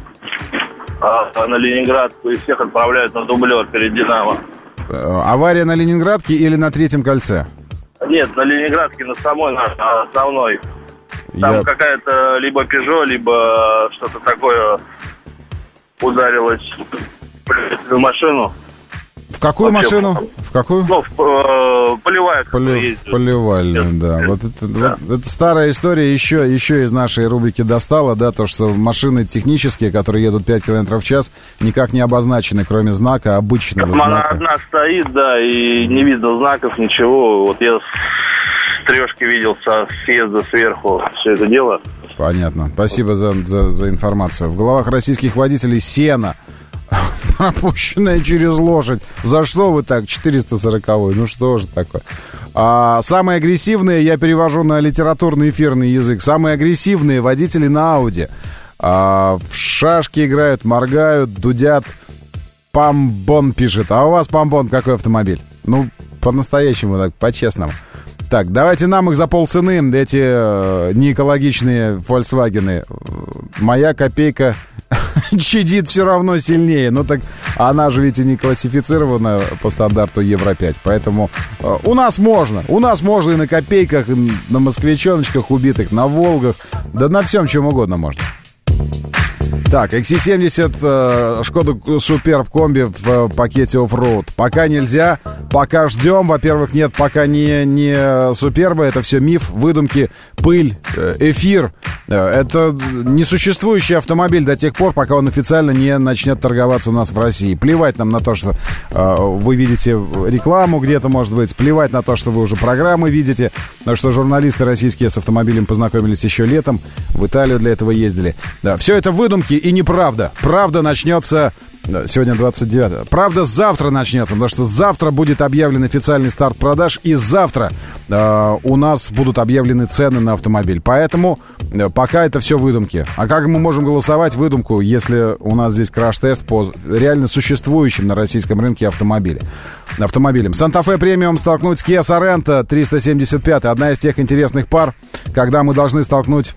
а, на Ленинградку, и всех отправляют на дублер перед «Динамо». Авария на Ленинградке или на Третьем кольце? Нет, на Ленинградке, на самой, на основной. Там Я... какая-то либо Пежо, либо что-то такое ударилось в машину. В какую Вообще, машину? В какую? Ну, в, э, поливая. Поли, поливали, да. Вот это, да. Вот, это старая история еще, еще из нашей рубрики достала, да, то, что машины технические, которые едут пять километров в час, никак не обозначены, кроме знака, обычного Там знака. Она одна стоит, да, и не видно знаков, ничего. Вот я с трешки видел со съезда сверху все это дело. Понятно. Спасибо за, за, за информацию. В головах российских водителей сено, пропущенная через лошадь. За что вы так? четыреста сороковой. Ну что же такое? А, самые агрессивные, я перевожу на литературный эфирный язык, самые агрессивные водители на Ауди. А, в шашки играют, моргают, дудят. Памбон пишет. А у вас, Памбон, какой автомобиль? Ну, по-настоящему, так, по-честному. Так, давайте нам их за полцены, эти э, неэкологичные Volkswagen. Моя копейка чадит все равно сильнее. Ну так она же ведь и не классифицирована по стандарту Евро пять. Поэтому э, у нас можно. У нас можно и на копейках, и на москвичоночках убитых, на Волгах. Да на всем, чем угодно можно. Так, икс си семьдесят, э, Шкода Суперб комби в э, пакете оффроуд. Пока нельзя, пока ждем. Во-первых, нет, пока не, не Суперба. Это все миф, выдумки, пыль, э, эфир. Э, это несуществующий автомобиль до тех пор, пока он официально не начнет торговаться у нас в России. Плевать нам на то, что э, вы видите рекламу где-то, может быть. Плевать на то, что вы уже программы видите. Потому что журналисты российские с автомобилем познакомились еще летом. В Италию для этого ездили. Да, все это выдумки и неправда. Правда начнется... Сегодня двадцать девятое. Правда, завтра начнется, потому что завтра будет объявлен официальный старт продаж, и завтра э, у нас будут объявлены цены на автомобиль. Поэтому э, пока это все выдумки. А как мы можем голосовать выдумку, если у нас здесь краш-тест по реально существующим на российском рынке автомобилям? автомобилям. Санта-Фе премиум столкнуть с Kia Sorento триста семьдесят пять. Одна из тех интересных пар, когда мы должны столкнуть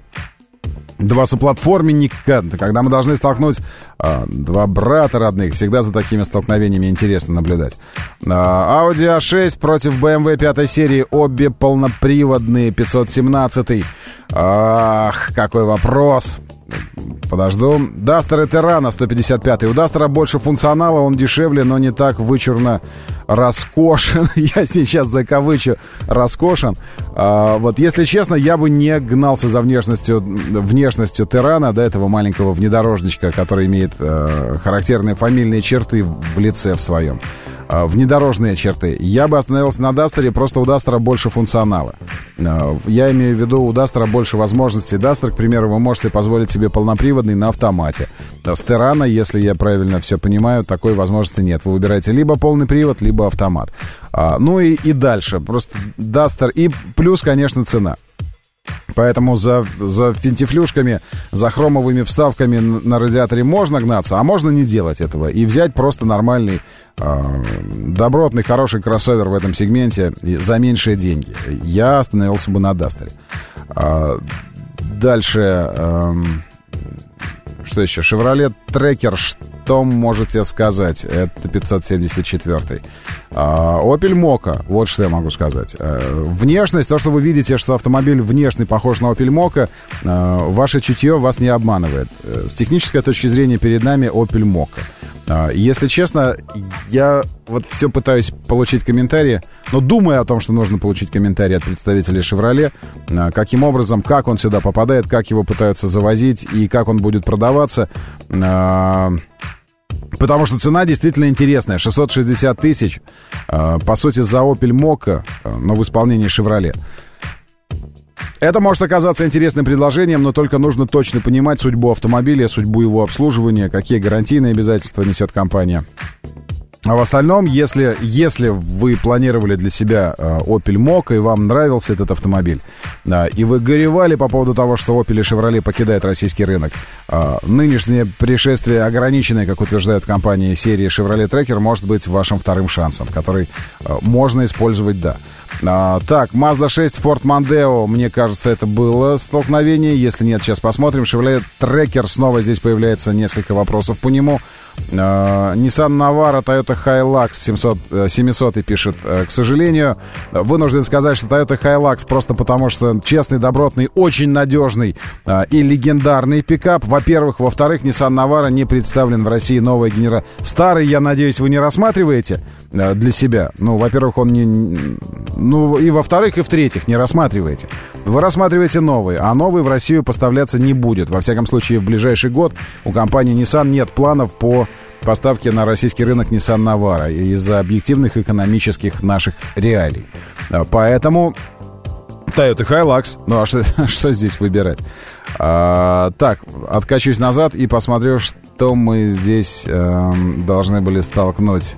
два соплатформенника, когда мы должны столкнуть а, два брата родных. Всегда за такими столкновениями интересно наблюдать. А, Audi а шесть против бэ эм вэ пятой серии. Обе полноприводные. пятьсот семнадцатый. Ах, какой вопрос. Подожду. Дастер и Террана сто пятьдесят пятый. У Дастера больше функционала, он дешевле, но не так вычурно роскошен. Я сейчас закавычу роскошен. А, вот, если честно, я бы не гнался за внешностью, внешностью Террана, да, этого маленького внедорожничка, который имеет а, характерные фамильные черты в лице в своем. А, внедорожные черты. Я бы остановился на Дастере, просто у Дастера больше функционала. А, я имею в виду, у Дастера больше возможностей. Дастер, к примеру, вы можете позволить себе полноприводный на автомате. С Террана, если я правильно все понимаю, такой возможности нет. Вы выбираете либо полный привод, либо автомат. А, ну и, и дальше. Просто Дастер. И плюс, конечно, цена. Поэтому за, за финтифлюшками, за хромовыми вставками на радиаторе можно гнаться, а можно не делать этого. И взять просто нормальный, э, добротный, хороший кроссовер в этом сегменте за меньшие деньги. Я остановился бы на Дастере. А, дальше... Э, что еще? Chevrolet Tracker, что можете сказать? Это пятьсот семьдесят четвертый. А, Opel Mokka, вот что я могу сказать. А, внешность, то, что вы видите, что автомобиль внешне похож на Opel Mokka, а, ваше чутье вас не обманывает. С технической точки зрения перед нами Opel Mokka. А, если честно, я вот все пытаюсь получить комментарии, но думаю о том, что нужно получить комментарии от представителей Chevrolet, а, каким образом, как он сюда попадает, как его пытаются завозить и как он будет продаваться. А, потому что цена действительно интересная. шестьсот шестьдесят тысяч. А, по сути, за Opel Mokka, но в исполнении Chevrolet. Это может оказаться интересным предложением, но только нужно точно понимать судьбу автомобиля, судьбу его обслуживания, какие гарантийные обязательства несет компания. А в остальном, если, если вы планировали для себя э, Opel Mokka и вам нравился этот автомобиль, э, и вы горевали по поводу того, что Opel и Chevrolet покидают российский рынок, э, нынешнее пришествие ограниченной, как утверждают компании, серии Chevrolet Tracker может быть вашим вторым шансом, который э, можно использовать, да. А, так, Mazda шесть, Ford Mondeo, мне кажется, это было столкновение. Если нет, сейчас посмотрим. Chevrolet Tracker, снова здесь появляется несколько вопросов по нему. Uh, Nissan Navara, Toyota Hilux семьсот, семьсот пишет, uh, к сожалению, вынужден сказать, что Toyota Hilux просто потому, что честный, добротный, очень надежный uh, и легендарный пикап, во-первых. Во-вторых, Nissan Navara не представлен в России новая генерация. Старый, я надеюсь, вы не рассматриваете uh, для себя. Ну, во-первых, он не... Ну, и во-вторых, и в-третьих, не рассматриваете. Вы рассматриваете новый, а новый в Россию поставляться не будет. Во всяком случае, в ближайший год у компании Nissan нет планов по поставке на российский рынок Nissan Navara из-за объективных экономических наших реалий. Поэтому Toyota Hilux. Ну, а что, что здесь выбирать? А, так, откачусь назад и посмотрю, что мы здесь э, должны были столкнуть.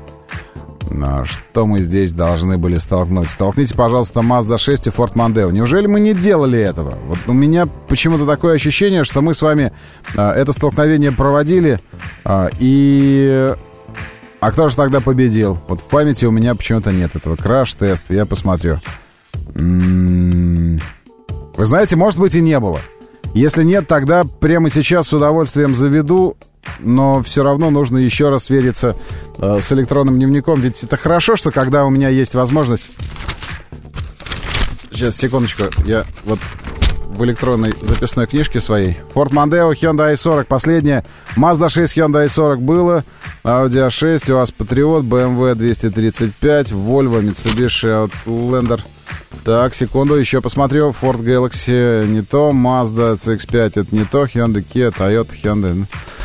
Что мы здесь должны были столкнуть? Столкните, пожалуйста, Mazda шесть и Ford Mondeo. Неужели мы не делали этого? Вот у меня почему-то такое ощущение, что мы с вами а, это столкновение проводили, а, и... А кто же тогда победил? Вот в памяти у меня почему-то нет этого. Краш-тест, я посмотрю. М-м-м. Вы знаете, может быть, и не было. Если нет, тогда прямо сейчас с удовольствием заведу, но все равно нужно еще раз свериться э, с электронным дневником. Ведь это хорошо, что когда у меня есть возможность... Сейчас, секундочку, я вот в электронной записной книжке своей. Ford Mondeo, Hyundai ай сорок, последняя. Mazda шесть, Hyundai ай сорок было. Audi эй шесть, УАЗ Patriot, бэ эм вэ двести тридцать пять, Volvo, Mitsubishi Outlander. Так, секунду, еще посмотрю. Ford Galaxy не то, Mazda си икс пять это не то, Hyundai, Kia, Toyota, Hyundai.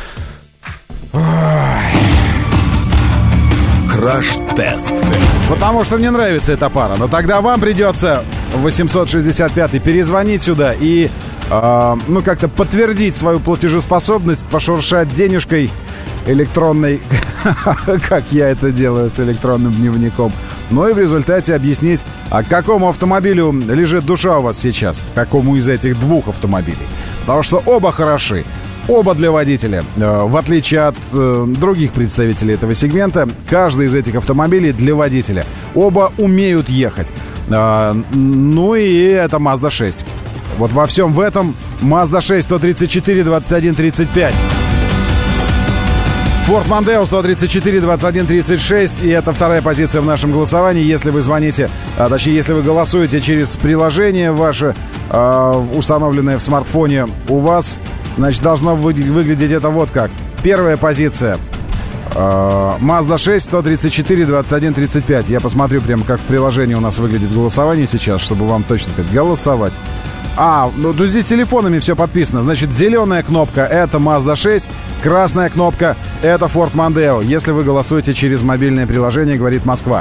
Краш-тест. Потому что мне нравится эта пара. Но тогда вам придется в восемьсот шестьдесят пятый перезвонить сюда и, э, ну, как-то подтвердить свою платежеспособность, пошуршать денежкой электронной, как я это делаю с электронным дневником. Ну и в результате объяснить, а к какому автомобилю лежит душа у вас сейчас, к какому из этих двух автомобилей. Потому что оба хороши. Оба для водителя. В отличие от э, других представителей этого сегмента, каждый из этих автомобилей для водителя. Оба умеют ехать. Э, ну и это Mazda шесть. Вот во всем в этом Mazda шесть сто тридцать четыре двадцать один тридцать пять. Ford Mondeo сто тридцать четыре двадцать один тридцать шесть. И это вторая позиция в нашем голосовании. Если вы звоните, а, точнее, если вы голосуете через приложение ваше, э, установленное в смартфоне у вас, значит, должно вы, выглядеть это вот как. Первая позиция. Э, Mazda шесть сто тридцать четыре двадцать один тридцать пять. Я посмотрю прямо, как в приложении у нас выглядит голосование сейчас, чтобы вам точно сказать. Голосовать. А, ну тут здесь телефонами все подписано. Значит, зеленая кнопка — это Mazda шесть, красная кнопка — это Ford Mondeo. Если вы голосуете через мобильное приложение, говорит Москва.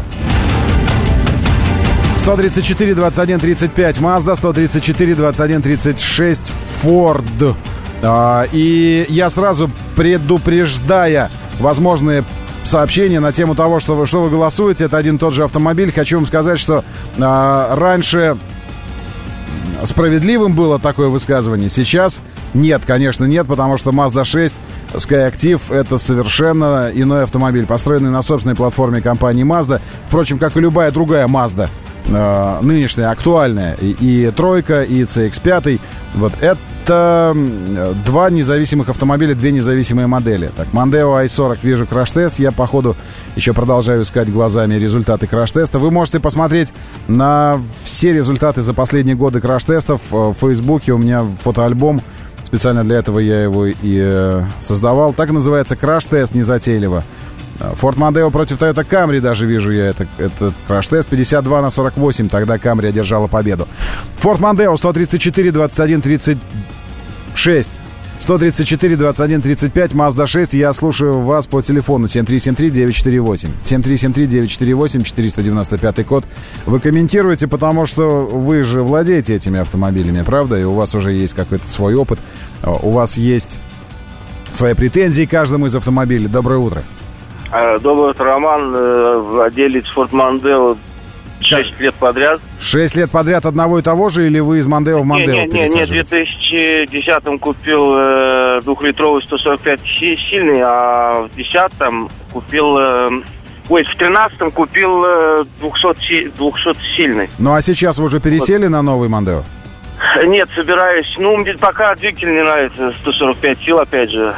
сто тридцать четыре двадцать один тридцать пять Mazda, сто тридцать четыре двадцать один тридцать шесть Ford. А, и я сразу, предупреждая возможные сообщения на тему того, что вы, что вы голосуете, это один и тот же автомобиль, хочу вам сказать, что а, раньше справедливым было такое высказывание. Сейчас нет, конечно, нет, потому что Mazda шесть Skyactiv — это совершенно иной автомобиль, построенный на собственной платформе компании Mazda. Впрочем, как и любая другая Mazda, э, нынешняя, актуальная, и, и тройка, и си икс пять. Вот это два независимых автомобиля, две независимые модели. Так, Mondeo ай сорок вижу краш-тест. Я, по ходу, еще продолжаю искать глазами результаты краш-теста. Вы можете посмотреть на все результаты за последние годы краш-тестов в Фейсбуке. У меня фотоальбом. Специально для этого я его и создавал. Так называется краш-тест незатейливо. Ford Mondeo против Toyota Camry даже вижу я это, этот краш-тест. пятьдесят два на сорок восемь. Тогда Camry одержала победу. Ford Mondeo сто тридцать четыре двадцать один тридцать шесть. сто тридцать четыре двадцать один тридцать пять. Mazda шесть. Я слушаю вас по телефону семь три семь три девять четыре восемь. семь три семь три девять четыре восемь, четыреста девяносто пятый код. Вы комментируете, потому что вы же владеете этими автомобилями, правда? И у вас уже есть какой-то свой опыт. У вас есть свои претензии к каждому из автомобилей. Доброе утро. Доброе утро, Роман. Владелец Ford Mondeo шесть лет подряд. Шесть лет подряд одного и того же, или вы из Mondeo в Mondeo не, не, не, не, в две тысячи десятом купил э, двухлитровый сто сорок пять сильный, а в десятом купил... Э, ой, в тринадцатом купил э, двухсот сильный. Ну, а сейчас вы уже пересели вот на новый Mondeo? Нет, собираюсь. Ну, пока двигатель не нравится, сто сорок пять сил, опять же.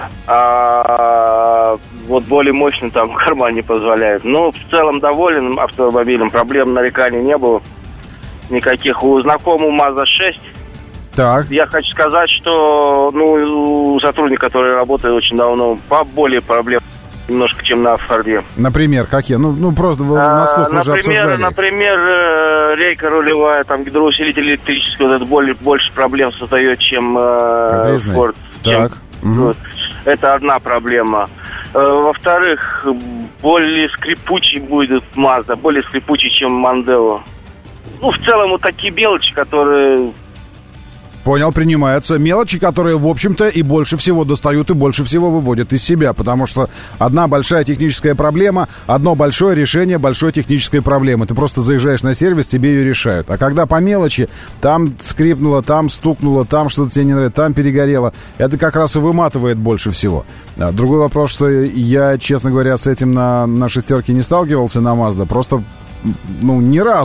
А вот более мощный там карман не позволяет. Но в целом доволен автомобилем. Проблем, нареканий не было никаких. У знакомого Mazda шесть. Так. Я хочу сказать, что ну, у сотрудника, который работает очень давно, поболее проблем немножко, чем на Форде. Например, какие? Ну, ну просто вы на слух а, уже например, обсуждали. Например, э, рейка рулевая, там гидроусилитель электрический, вот это более, больше проблем создает, чем э, Ford. Так. Чем, угу. Вот. Это одна проблема. Э, во-вторых, более скрипучий будет Mazda, более скрипучий, чем Mondeo. Ну, в целом, вот такие мелочи, которые... Понял, принимаются. Мелочи, которые, в общем-то, и больше всего достают, и больше всего выводят из себя. Потому что одна большая техническая проблема, одно большое решение большой технической проблемы. Ты просто заезжаешь на сервис, тебе ее решают. А когда по мелочи, там скрипнуло, там стукнуло, там что-то тебе не нравится, там перегорело, это как раз и выматывает больше всего. Другой вопрос, что я, честно говоря, с этим на, на шестерке не сталкивался на Mazda. Просто, ну, ни разу.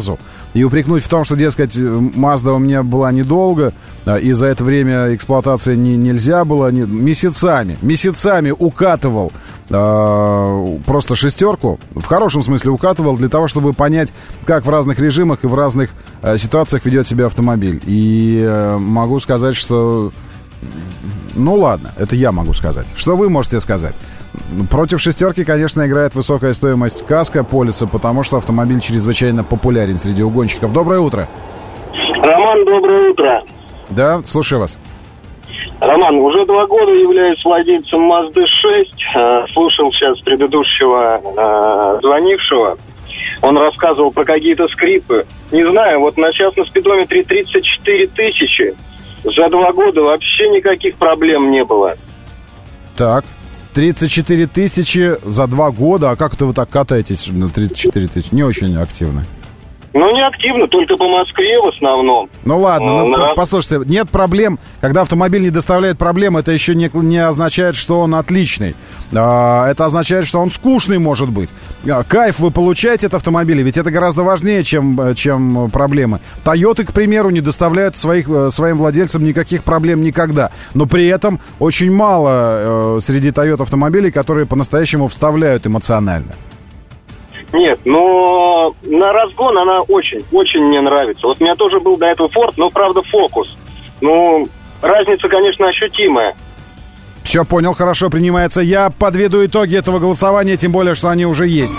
и упрекнуть в том, что, дескать, Mazda у меня была недолго, и за это время эксплуатации не, нельзя было, не, месяцами, месяцами укатывал э, просто шестерку, в хорошем смысле укатывал, для того, чтобы понять, как в разных режимах и в разных э, ситуациях ведет себя автомобиль. И э, могу сказать, что... Ну ладно, это я могу сказать. Что вы можете сказать? Против шестерки, конечно, играет высокая стоимость каска, полиса, потому что автомобиль чрезвычайно популярен среди угонщиков. Доброе утро. Роман, доброе утро. Да, слушаю вас. Роман, уже два года являюсь владельцем Mazda шесть. Слушал сейчас предыдущего звонившего. Он рассказывал про какие-то скрипы. Не знаю, вот на час на спидометре тридцать четыре тысячи. За два года вообще никаких проблем не было. Так, тридцать четыре тысячи за два года. А как это вы так катаетесь на тридцать четыре тысячи? Не очень активно. Ну, не активно, только по Москве в основном. Ну, ладно, ну, да. Послушайте, нет проблем. Когда автомобиль не доставляет проблем, это еще не, не означает, что он отличный. А, это означает, что он скучный, может быть. А, кайф вы получаете от автомобиля, ведь это гораздо важнее, чем, чем проблемы. Тойоты, к примеру, не доставляют своих, своим владельцам никаких проблем никогда. Но при этом очень мало э, среди Тойот автомобилей, которые по-настоящему вставляют эмоционально. Нет, но на разгон она очень, очень мне нравится. Вот у меня тоже был до этого Ford, но, правда, Focus. Ну, разница, конечно, ощутимая. Все, понял, хорошо, принимается. Я подведу итоги этого голосования, тем более, что они уже есть.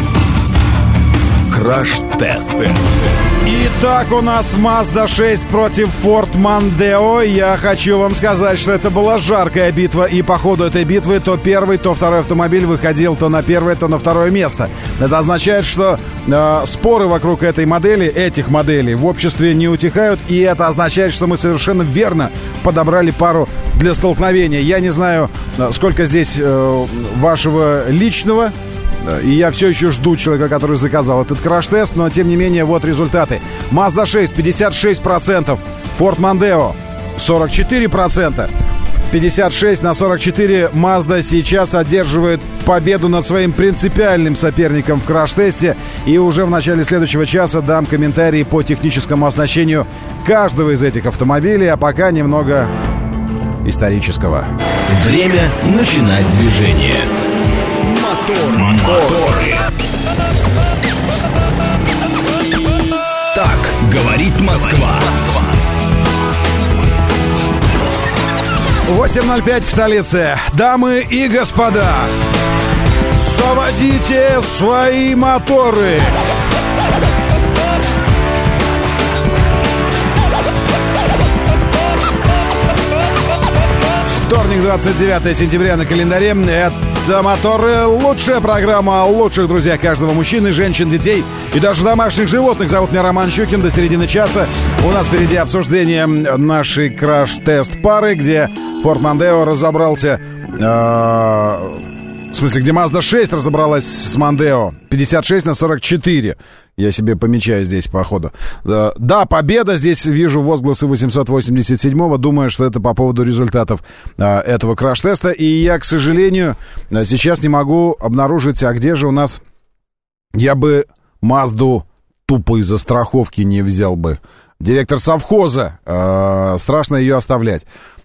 Краш-тесты. Итак, у нас Mazda шесть против Ford Mondeo. Я хочу вам сказать, что это была жаркая битва. И по ходу этой битвы то первый, то второй автомобиль выходил то на первое, то на второе место. Это означает, что э, споры вокруг этой модели, этих моделей в обществе не утихают. И это означает, что мы совершенно верно подобрали пару для столкновения. Я не знаю, сколько здесь э, вашего личного. И я все еще жду человека, который заказал этот краш-тест. Но, тем не менее, вот результаты. Mazda шесть пятьдесят шесть процентов. Ford Mondeo сорок четыре процента. пятьдесят шесть на сорок четыре. Mazda сейчас одерживает победу над своим принципиальным соперником в краш-тесте. И уже в начале следующего часа дам комментарии по техническому оснащению каждого из этих автомобилей. А пока немного исторического. Время начинать движение. Моторы. Так говорит Москва. восемь ноль пять в столице. Дамы и господа, заводите свои моторы. Вторник, двадцать девятое сентября на календаре. Это «Моторы». Лучшая программа о лучших друзьях каждого мужчины, женщин, детей и даже домашних животных. Зовут меня Роман Щукин. До середины часа у нас впереди обсуждение нашей краш-тест пары, где Ford Mondeo разобрался... Э, в смысле, где Mazda шесть разобралась с Mondeo. пятьдесят шесть на сорок четыре. Я себе помечаю здесь по ходу. Да, победа. Здесь вижу возгласы восемьсот восемьдесят седьмого. Думаю, что это по поводу результатов а, этого краш-теста. И я, к сожалению, сейчас не могу обнаружить, а где же у нас... Я бы Мазду тупо из-за страховки не взял бы. Директор совхоза. А, страшно ее оставлять.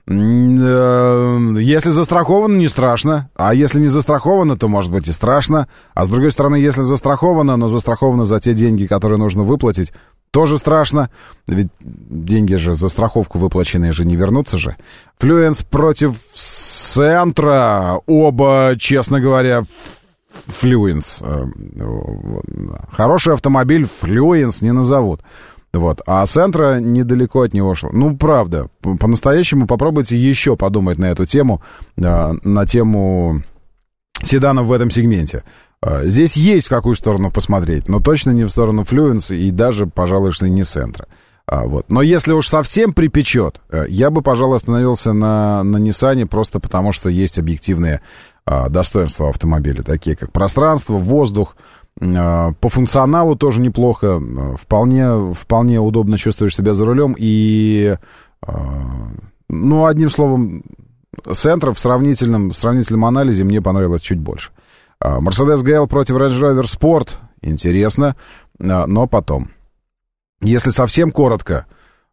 Если застраховано, не страшно. А если не застраховано, то, может быть, и страшно. А с другой стороны, если застраховано, но застраховано за те деньги, которые нужно выплатить, тоже страшно. Ведь деньги же за страховку выплаченные же не вернутся же. Флюенс против Сентра. Оба, честно говоря, Флюенс. Хороший автомобиль Флюенс не назовут. Вот. А Сентра недалеко от него шло. Ну, правда, по-настоящему попробуйте еще подумать на эту тему, на тему седанов в этом сегменте. Здесь есть в какую сторону посмотреть, но точно не в сторону Fluence и даже, пожалуй, что не Сентра. Вот. Но если уж совсем припечет, я бы, пожалуй, остановился на, на Ниссане просто потому, что есть объективные достоинства автомобиля, такие как пространство, воздух. По функционалу тоже неплохо. Вполне, вполне удобно чувствуешь себя за рулем. И, ну, одним словом, Сентра в сравнительном, в сравнительном анализе мне понравилось чуть больше. Mercedes джи эл против Range Rover Sport. Интересно, но потом. если совсем коротко,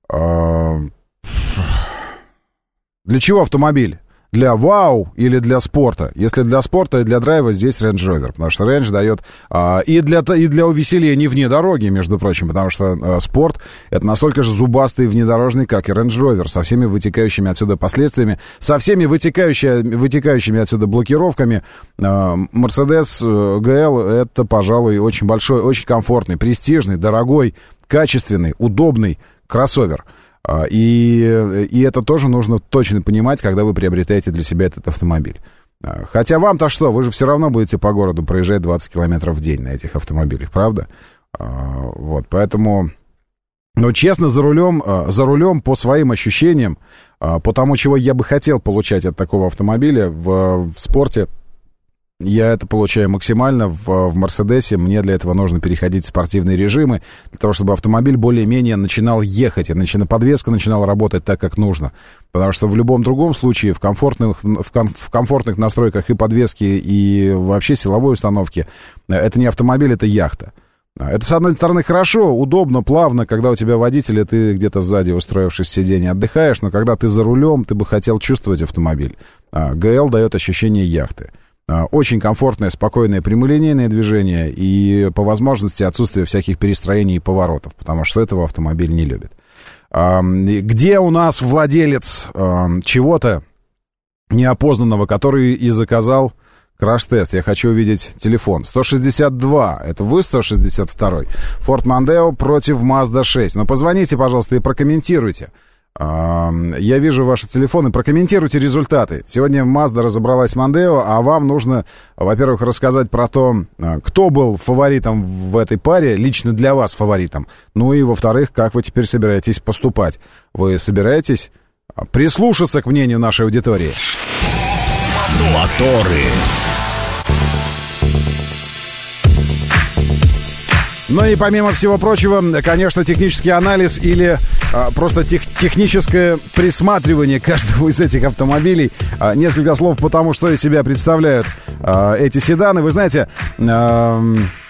для чего автомобиль? Для вау или для спорта? Если для спорта и для драйва, здесь Range Rover. Потому что Range дает а, и, для, и для увеселения вне дороги, между прочим. Потому что а, спорт — это настолько же зубастый внедорожник, как и Range Rover. Со всеми вытекающими отсюда последствиями, со всеми вытекающими, вытекающими отсюда блокировками. А, Mercedes джи эл — это, пожалуй, очень большой, очень комфортный, престижный, дорогой, качественный, удобный кроссовер. И, и это тоже нужно точно понимать, когда вы приобретаете для себя этот автомобиль. Хотя вам-то что, вы же все равно будете по городу проезжать двадцать километров в день на этих автомобилях, правда? Вот, поэтому, ну, честно, за рулем, за рулем по своим ощущениям, по тому, чего я бы хотел получать от такого автомобиля в, в спорте, я это получаю максимально в, в Мерседесе. Мне для этого нужно переходить в спортивные режимы, для того, чтобы автомобиль более-менее начинал ехать, и начина, подвеска начинала работать так, как нужно. Потому что в любом другом случае, в комфортных, в, ком, в комфортных настройках и подвески, и вообще силовой установки, это не автомобиль, это яхта. Это, с одной стороны, хорошо, удобно, плавно, когда у тебя водитель, и ты где-то сзади, устроившись в сиденье, отдыхаешь, но когда ты за рулем, ты бы хотел чувствовать автомобиль. джи эл дает ощущение яхты. Очень комфортное, спокойное, прямолинейное движение и, по возможности, отсутствие всяких перестроений и поворотов, потому что этого автомобиль не любит. Где у нас владелец чего-то неопознанного, который и заказал краш-тест? Я хочу увидеть телефон. сто шестьдесят два. Это вы сто шестьдесят два? Ford Mondeo против Mazda шесть. Ну, позвоните, пожалуйста, и прокомментируйте. Я вижу ваши телефоны, прокомментируйте результаты. Сегодня Mazda разобралась с Mondeo, а вам нужно, во-первых, рассказать про то, кто был фаворитом в этой паре, лично для вас фаворитом. Ну и, во-вторых, как вы теперь собираетесь поступать. Вы собираетесь прислушаться к мнению нашей аудитории? Моторы. Ну и помимо всего прочего, конечно, технический анализ или а, просто тех, техническое присматривание каждого из этих автомобилей. А, несколько слов по тому, что из себя представляют а, эти седаны. Вы знаете, а,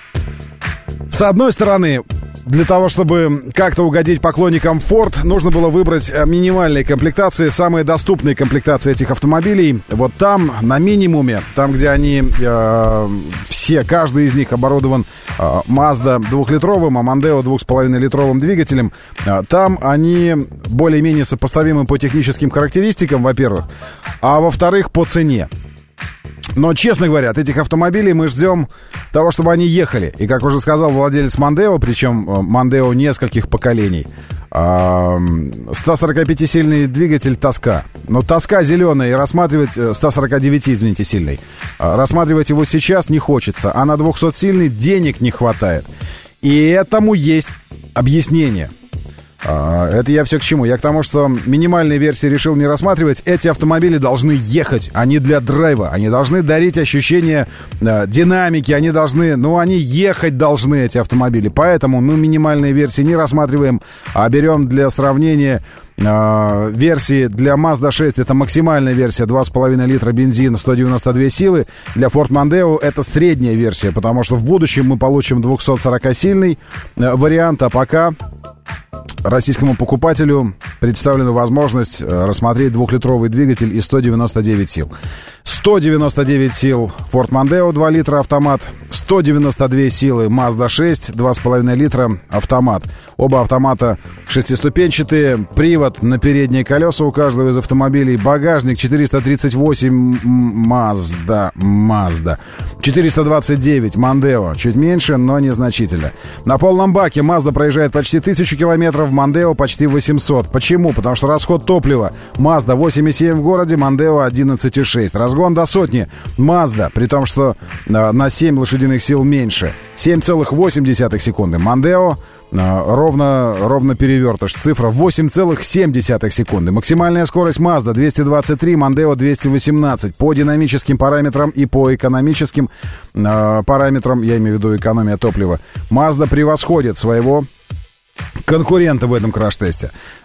с одной стороны, для того, чтобы как-то угодить поклонникам Ford, нужно было выбрать минимальные комплектации, самые доступные комплектации этих автомобилей. Вот там, на минимуме, там, где они э, все, каждый из них оборудован э, Mazda двухлитровым, а Mondeo двух с половиной литровым двигателем, э, там они более-менее сопоставимы по техническим характеристикам, во-первых, а во-вторых, по цене. Но, честно говоря, от этих автомобилей мы ждем того, чтобы они ехали. И, как уже сказал владелец Mondeo, причем Mondeo нескольких поколений, сто сорок пятисильный двигатель тоска. Но тоска зеленая, и рассматривать... сто сорок девять, извините, сильный. Рассматривать его сейчас не хочется. А на двухсотсильный денег не хватает. И этому есть объяснение. Это я все к чему? Я к тому, что минимальные версии решил не рассматривать. Эти автомобили должны ехать, они для драйва. Они должны дарить ощущение э, динамики. Они должны, ну, они ехать должны, эти автомобили. Поэтому мы минимальные версии не рассматриваем, а берем для сравнения э, версии для Mazda шесть. Это максимальная версия, два с половиной литра бензин, сто девяносто две силы. Для Ford Mondeo это средняя версия, потому что в будущем мы получим двухсотсорокасильный э, вариант, а пока... Российскому покупателю представлена возможность рассмотреть двухлитровый двигатель и сто девяносто девять сил. сто девяносто девять сил Ford Mondeo два литра автомат, сто девяносто две силы Mazda шесть два с половиной литра автомат. Оба автомата шестиступенчатые, привод на передние колеса у каждого из автомобилей, багажник четыреста тридцать восемь Mazda, Mazda, четыреста двадцать девять Mondeo, чуть меньше, но незначительно. На полном баке Mazda проезжает почти тысячу километров, Mondeo почти восемьсот. Почему? Потому что расход топлива Mazda восемь и семь в городе, Mondeo одиннадцать и шесть. Разгон до сотни Mazda, при том, что э, на семь лошадиных сил меньше, семь целых восемь десятых секунды. Mondeo э, ровно, ровно перевертыш. Цифра восемь целых семь десятых секунды. Максимальная скорость Mazda двести двадцать три, Mondeo двести восемнадцать. По динамическим параметрам и по экономическим э, параметрам, я имею в виду экономия топлива, Mazda превосходит своего конкурента в этом краш-тесте.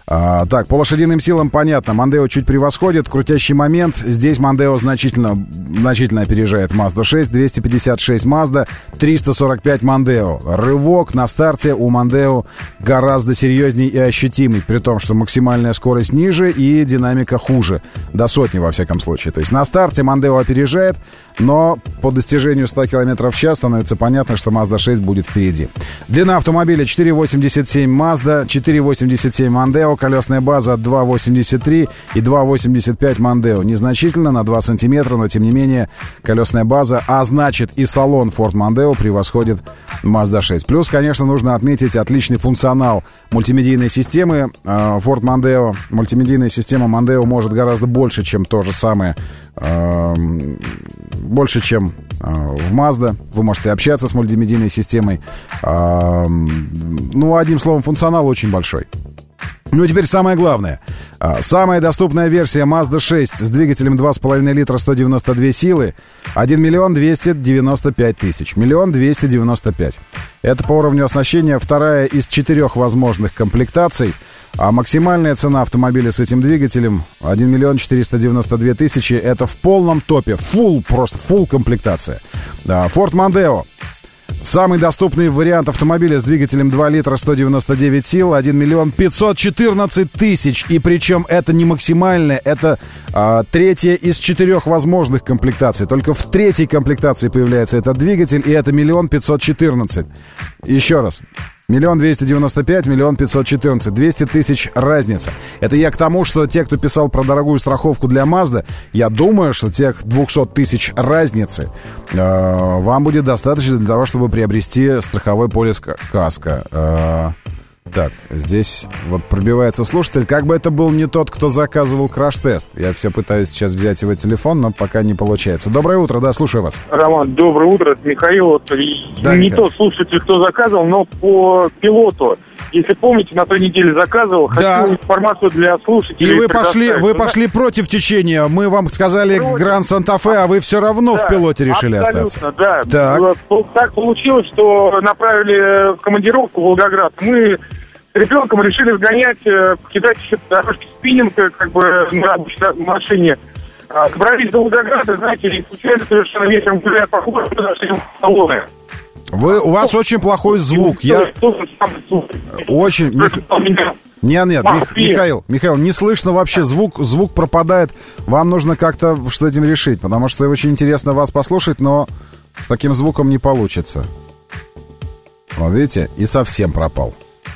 А, так, по лошадиным силам понятно. Мондео чуть превосходит. Крутящий момент. Здесь Мондео значительно, значительно опережает Мазду шесть. двести пятьдесят шесть Мазда, триста сорок пять Мондео. Рывок на старте у Мондео гораздо серьезней и ощутимый. При том, что максимальная скорость ниже и динамика хуже. До сотни, во всяком случае. То есть на старте Мондео опережает, но по достижению ста километров в час становится понятно, что Мазда шесть будет впереди. Длина автомобиля четыре восемьдесят семь Мазда, четыре восемьдесят семь Мондео. Колесная база два восемьдесят три и два восемьдесят пять Мондео. Незначительно, на два сантиметра, но тем не менее колесная база, а значит и салон Ford Mondeo превосходит Mazda шесть. Плюс, конечно, нужно отметить отличный функционал мультимедийной системы Ford Mondeo. Мультимедийная система Mondeo может гораздо больше, чем то же самое, больше, чем в Mazda. Вы можете общаться с мультимедийной системой. Ну, одним словом, функционал очень большой. Ну и теперь самое главное. Самая доступная версия Mazda шесть с двигателем два с половиной литра, сто девяносто две силы, один миллион двести девяносто пять тысяч. один двести девяносто пять. Это по уровню оснащения вторая из четырех возможных комплектаций. А максимальная цена автомобиля с этим двигателем один миллион четыреста девяносто две тысячи. Это в полном топе. Фулл, просто фулл комплектация. Ford Mondeo. Самый доступный вариант автомобиля с двигателем два литра, сто девяносто девять сил, один миллион пятьсот четырнадцать тысяч. И причем это не максимальное, это а, третья из четырех возможных комплектаций. Только в третьей комплектации появляется этот двигатель, и это миллион пятьсот четырнадцать. Еще раз. Миллион двести девяносто пять, миллион пятьсот четырнадцать. двести тысяч разница. Это я к тому, что те, кто писал про дорогую страховку для Mazda, я думаю, что тех двести тысяч разницы э, вам будет достаточно для того, чтобы приобрести страховой полис каско. Э, так, здесь вот пробивается слушатель. Как бы это был не тот, кто заказывал краш-тест. Я все пытаюсь сейчас взять его телефон, но пока не получается. Доброе утро, да, слушаю вас. Роман, доброе утро, это Михаил. Вот, да, не Михаил. Тот слушатель, кто заказывал, но по пилоту. Если помните, на той неделе заказывал. Да. Хочу информацию для слушателей. И вы пошли, вы пошли против течения. Мы вам сказали Гранд Санта-Фе, а вы все равно да, в пилоте решили остаться. Да, так. Так получилось, что направили командировку в Волгоград. Мы с ребенком решили сгонять, кидать еще дорожки спиннинга, как бы на рабочей машине. Добрались до Волгограда, знаете, и случайно совершенно вечером гуляя по городу, зашли в салоны. Вы, у вас очень плохой звук. Я... Очень... Мих... Нет, нет, Мих... Михаил, Михаил, не слышно вообще, звук, звук пропадает. Вам нужно как-то с этим решить, потому что очень интересно вас послушать, но с таким звуком не получится. Вот видите, и совсем пропал.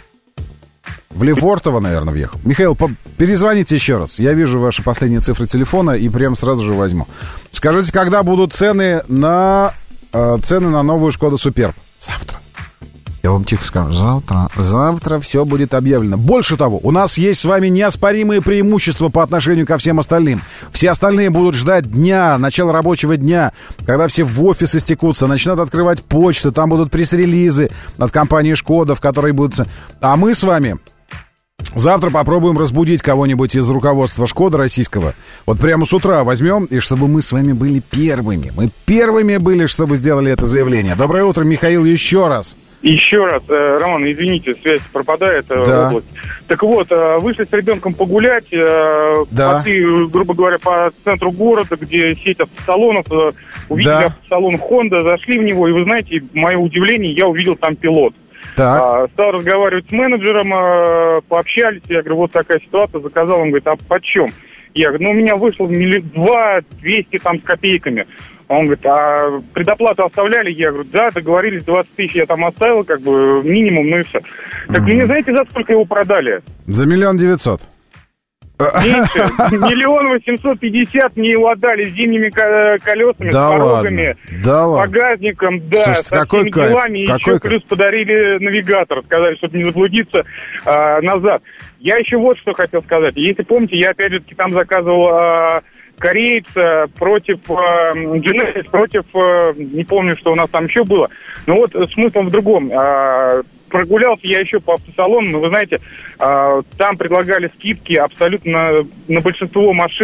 В Лефортово, наверное, въехал. Михаил, по- перезвоните еще раз. Я вижу ваши последние цифры телефона и прям сразу же возьму. Скажите, когда будут цены на э, цены на новую Шкоду Суперб? Завтра. Я вам тихо скажу. Завтра. Завтра все будет объявлено. Больше того, у нас есть с вами неоспоримые преимущества по отношению ко всем остальным. Все остальные будут ждать дня, начала рабочего дня, когда все в офисы стекутся, начнут открывать почту, там будут пресс-релизы от компании Шкода, в которой будут... А мы с вами... Завтра попробуем разбудить кого-нибудь из руководства Шкода российского. Вот прямо с утра возьмем, и чтобы мы с вами были первыми. Мы первыми были, чтобы сделали это заявление. Доброе утро, Михаил, еще раз. Еще раз, э, Роман, извините, связь пропадает э, да. в область. Так вот, э, вышли с ребенком погулять, э, да. пошли, грубо говоря, по центру города, где сеть автосалонов, э, увидели да. автосалон Honda, зашли в него, и вы знаете, мое удивление, я увидел там пилот. Так. А, стал разговаривать с менеджером, а, пообщались, я говорю, вот такая ситуация, заказал, он говорит, а почем? Я говорю, ну у меня вышло два двести там с копейками. Он говорит, а предоплату оставляли? Я говорю, да, договорились, двадцать тысяч я там оставил, как бы минимум, ну и все. Так mm-hmm. мне знаете, за сколько его продали? За миллион девятьсот. Меньше. Миллион восемьсот пятьдесят мне его отдали с зимними колесами, да с порогами, да с багажником, да, слушайте, со всеми кайф? делами. Какой еще кайф? Плюс подарили навигатор, сказали, чтобы не заблудиться а, назад. Я еще вот что хотел сказать. Если помните, я опять же там заказывал а, корейца против а, Genesis, против, а, не помню, что у нас там еще было. Но вот смысл в другом. А, Прогулялся я еще по автосалону, но вы знаете, э, там предлагали скидки абсолютно на большинство машин,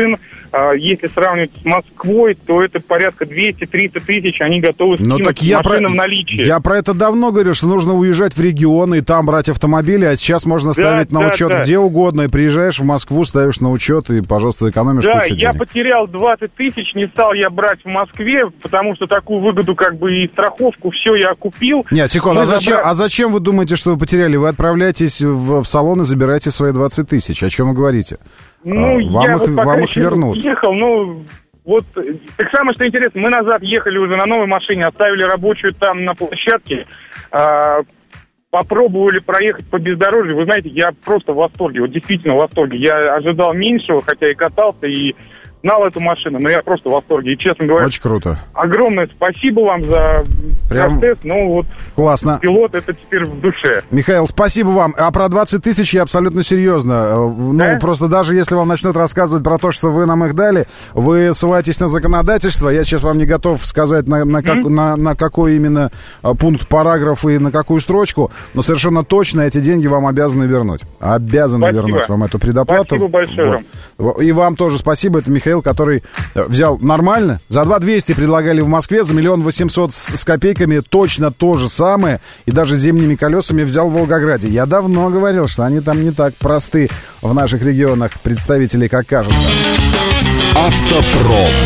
а, если сравнивать с Москвой, то это порядка двести-триста тысяч, они готовы скинуть так я машины про... в наличии. Я про это давно говорю, что нужно уезжать в регионы и там брать автомобили, а сейчас можно ставить да, на да, учет да. где угодно, и приезжаешь в Москву, ставишь на учет и, пожалуйста, экономишь да, кучу денег. Да, я потерял двадцать тысяч, не стал я брать в Москве, потому что такую выгоду, как бы, и страховку, все я купил. Нет, секунду, а зачем, забрали... а зачем вы думаете, что вы потеряли? Вы отправляетесь в, в салон и забираете свои двадцать тысяч. О чем вы говорите? Ну, а, вам я их, вот пока вам их вернут. Ехал, ну, вот, так самое, что интересно, мы назад ехали уже на новой машине, оставили рабочую там на площадке, а, попробовали проехать по бездорожью. Вы знаете, я просто в восторге, вот действительно в восторге. Я ожидал меньшего, хотя и катался, и знал эту машину, но я просто в восторге. И, честно говоря, очень круто. Огромное спасибо вам за Прям... тест. Ну, вот классно. Пилот, это теперь в душе. Михаил, спасибо вам. А про двадцать тысяч я абсолютно серьезно. Ну, да? Просто даже если вам начнут рассказывать про то, что вы нам их дали, вы ссылаетесь на законодательство. Я сейчас вам не готов сказать, на, на, как, mm-hmm. на, на какой именно пункт, параграф и на какую строчку, но совершенно точно эти деньги вам обязаны вернуть. Обязаны спасибо. вернуть вам эту предоплату. Спасибо большое. Вот. И вам тоже спасибо. Это Михаил, который взял нормально. За два двести предлагали в Москве, за миллион восемьсот с копейками точно то же самое. И даже с зимними колесами взял в Волгограде. Я давно говорил, что они там не так просты в наших регионах, представители, как кажется. Автопром.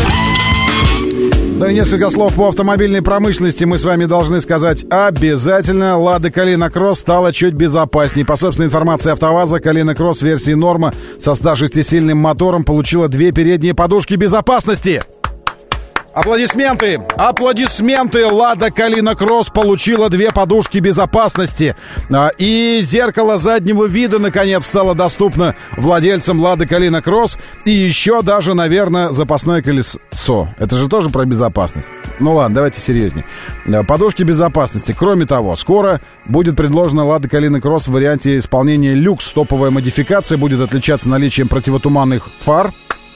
Да и несколько слов по автомобильной промышленности мы с вами должны сказать обязательно. Лада Калина Кросс стала чуть безопаснее. По собственной информации АвтоВАЗа, Калина Кросс версии Норма со ста шестисильным мотором получила две передние подушки безопасности. Аплодисменты! Аплодисменты! Лада Калина Кросс получила две подушки безопасности. И зеркало заднего вида, наконец, стало доступно владельцам Лады Калина Кросс. И еще даже, наверное, запасное колесо. Это же тоже про безопасность. Ну ладно, давайте серьезнее. Подушки безопасности. Кроме того, скоро будет предложена Лада Калина Кросс в варианте исполнения люкс. Топовая модификация будет отличаться наличием противотуманных фар.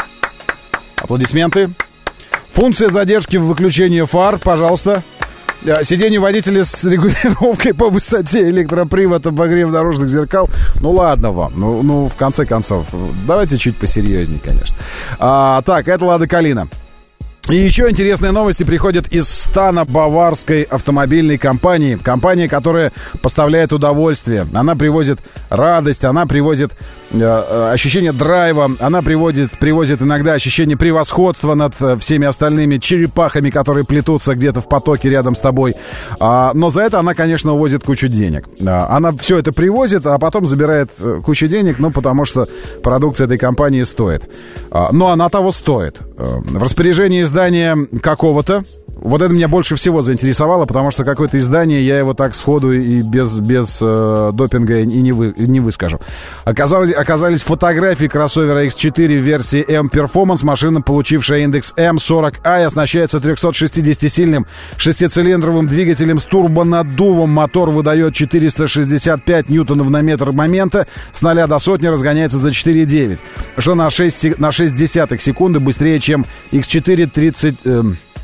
Аплодисменты. Функция задержки в выключении фар, пожалуйста. Сиденье водителя с регулировкой по высоте, электропривод, обогрев дорожных зеркал. Ну ладно вам, ну, ну в конце концов, давайте чуть посерьезнее, конечно. А, так, это Лада Калина. И еще интересные новости приходят из стана баварской автомобильной компании. Компания, которая поставляет удовольствие. Она привозит радость, она привозит э, ощущение драйва, она приводит, привозит иногда ощущение превосходства над всеми остальными черепахами, которые плетутся где-то в потоке рядом с тобой. А, но за это она, конечно, увозит кучу денег. А, она все это привозит, а потом забирает кучу денег, ну, потому что продукция этой компании стоит. А, но она того стоит. А, в распоряжении издания какого-то. Вот это меня больше всего заинтересовало, потому что какое-то издание, я его так сходу и без, без э, допинга и не, вы, не выскажу. Оказалось, оказались фотографии кроссовера икс четыре в версии M Performance. Машина, получившая индекс эм сорок ай, оснащается трехсотшестидесятисильным шестицилиндровым двигателем с турбонаддувом. Мотор выдает четыреста шестьдесят пять ньютонов на метр момента. С нуля до сотни разгоняется за четыре целых девять десятых, что на шесть, на шесть десятых секунды быстрее, чем икс четыре тридцать... Э,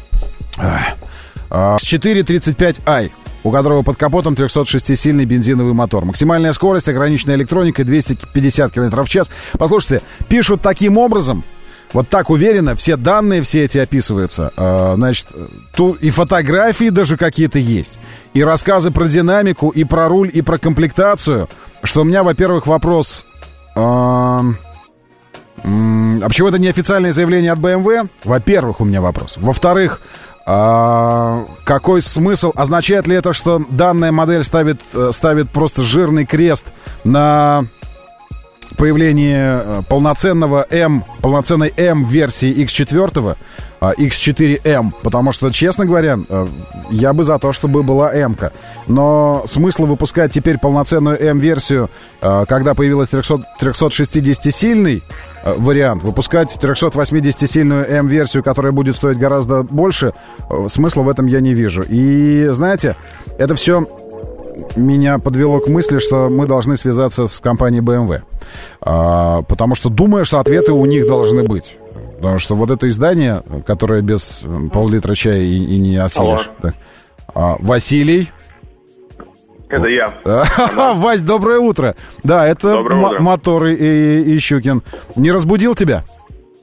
четыре тридцать пять ай, у которого под капотом трехсотшестисильный бензиновый мотор. Максимальная скорость, ограниченная электроникой, двести пятьдесят километров в час. Послушайте, пишут таким образом, вот так уверенно, все данные все эти описываются. Значит, тут и фотографии даже какие-то есть, и рассказы про динамику, и про руль, и про комплектацию. Что у меня, во-первых, вопрос... А почему это не официальное заявление от бэ эм вэ? Во-первых, у меня вопрос. Во-вторых, а какой смысл? Означает ли это, что данная модель ставит, ставит просто жирный крест на появление полноценного M, полноценной M-версии икс четыре, икс четыре эм? Потому что, честно говоря, я бы за то, чтобы была M-ка. Но смысла выпускать теперь полноценную M-версию, когда появилась трехсотшестидесятисильный вариант, выпускать трехсотвосьмидесятисильную M-версию, которая будет стоить гораздо больше, смысла в этом я не вижу. И, знаете, это все меня подвело к мысли, что мы должны связаться с компанией бэ эм вэ. А, потому что думаю, что ответы у них должны быть. Потому что вот это издание, которое без пол-литра чая и, и не осилишь. Так. А, Василий. Это я. Вась, доброе утро. Да, это м- Мотор и, и, и Щукин. Не разбудил тебя?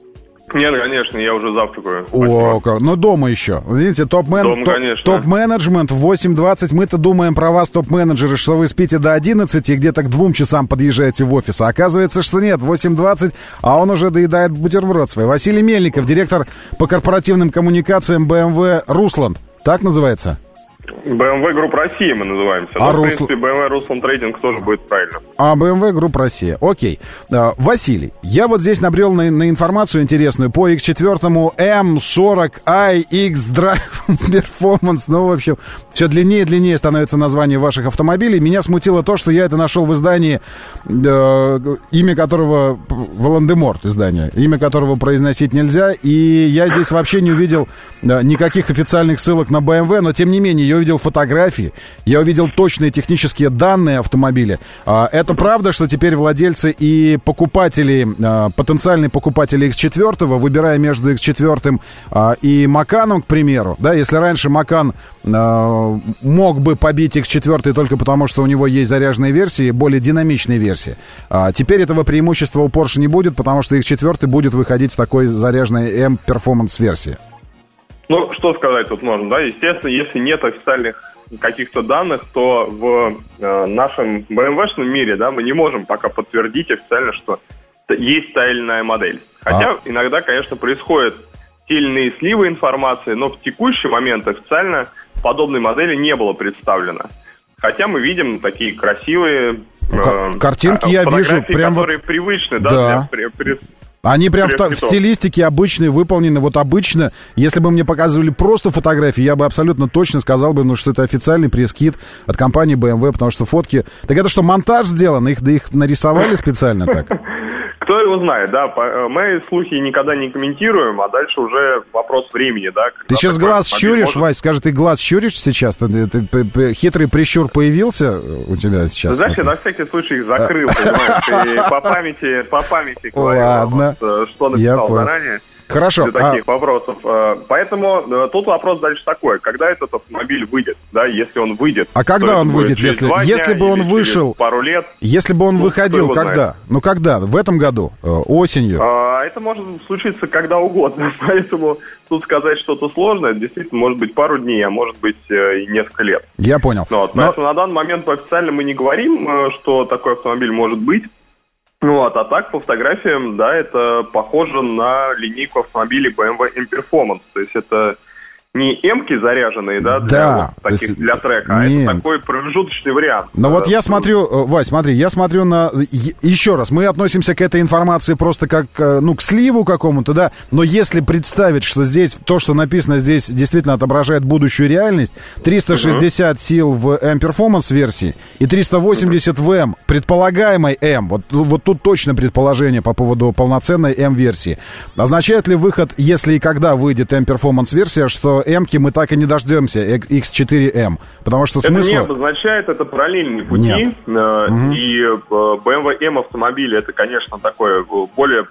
Нет, конечно, я уже завтракаю. О, как. Ну, дома еще. Видите, топ-мен... Дома, топ, конечно. топ-менеджмент в восемь двадцать. Мы-то думаем про вас, топ-менеджеры, что вы спите до одиннадцати и где-то к двум часам подъезжаете в офис. А оказывается, что нет, восемь двадцать, а он уже доедает бутерброд свой. Василий Мельников, директор по корпоративным коммуникациям бэ эм вэ «Русланд». Так называется? бэ эм вэ Групп России мы называемся. А Но, Русл... в принципе, бэ эм вэ Русланд Трейдинг тоже будет правильно. А, бэ эм вэ Групп Россия. Окей. А, Василий, я вот здесь набрел на, на информацию интересную по икс четыре эм сорок ай X Drive Performance. Ну, в общем, все длиннее и длиннее становится название ваших автомобилей. Меня смутило то, что я это нашел в издании, э, имя которого Волан-де-Морт издание, имя которого произносить нельзя. И я здесь вообще не увидел э, никаких официальных ссылок на бэ эм вэ, но тем не менее, я увидел фотографии, я увидел точные технические данные автомобиля. Это правда, что теперь владельцы и покупатели, потенциальные покупатели икс четыре, выбирая между икс четыре и Маканом, к примеру, да, если раньше Макан мог бы побить икс четыре только потому, что у него есть заряженные версии, более динамичные версии, теперь этого преимущества у Porsche не будет, потому что икс четыре будет выходить в такой заряженной M-Performance версии. Ну, что сказать тут можно, да? Естественно, если нет официальных каких-то данных, то в э, нашем бэ эм вэ-шном мире, да, мы не можем пока подтвердить официально, что есть та или иная модель. Хотя а. иногда, конечно, происходят сильные сливы информации, но в текущий момент официально подобной модели не было представлено. Хотя мы видим такие красивые э, картинки, я вижу, прям которые вот... привычны, да, да. для... При, Они прям в, в стилистике обычные, выполнены. Вот обычно, если бы мне показывали просто фотографии, я бы абсолютно точно сказал бы, ну, что это официальный пресс-кит от компании бэ эм вэ, потому что фотки... Так это что, монтаж сделан? Их, да их нарисовали специально так? Кто его знает, да. Мы слухи никогда не комментируем, а дальше уже вопрос времени, да. Ты сейчас глаз щуришь, может... Вась? Скажи, ты глаз щуришь сейчас? Ты, ты, ты, хитрый прищур появился у тебя сейчас? Ты знаешь, я на всякий случай их закрыл, понимаешь? И по памяти, по памяти говорю, ладно. Вот, что написал заранее. Хорошо. Для таких а... вопросов. Поэтому тут вопрос дальше такой. Когда этот автомобиль выйдет, да, если он выйдет. А когда он выйдет, если, если бы он вышел... пару лет. Если бы он ну, выходил, когда? Знает. Ну, когда? В этом году? Осенью? А, это может случиться когда угодно. Поэтому тут сказать что-то сложное, действительно, может быть пару дней, а может быть и несколько лет. Я понял. Вот, Но... Поэтому на данный момент официально мы не говорим, что такой автомобиль может быть. Ну вот, а так, по фотографиям, да, это похоже на линейку автомобилей бэ эм вэ M-Performance. То есть это не М-ки заряженные, да, для, да, вот таких, есть, для трека, а нет. это такой промежуточный вариант. Но вот я смотрю, Вась, смотри, я смотрю на... Еще раз, мы относимся к этой информации просто как, ну, к сливу какому-то, да, но если представить, что здесь, то, что написано здесь, действительно отображает будущую реальность, триста шестьдесят uh-huh. сил в M-Performance версии и триста восемьдесят uh-huh. в M, предполагаемой M, вот, вот тут точно предположение по поводу полноценной M-версии. Означает ли выход, если и когда выйдет M-Performance версия, что М-ки мы так и не дождемся, икс четыре эм, потому что смысл... Это не обозначает, это параллельные пути, Нет. и бэ эм вэ эм автомобиль, это, конечно, такое более,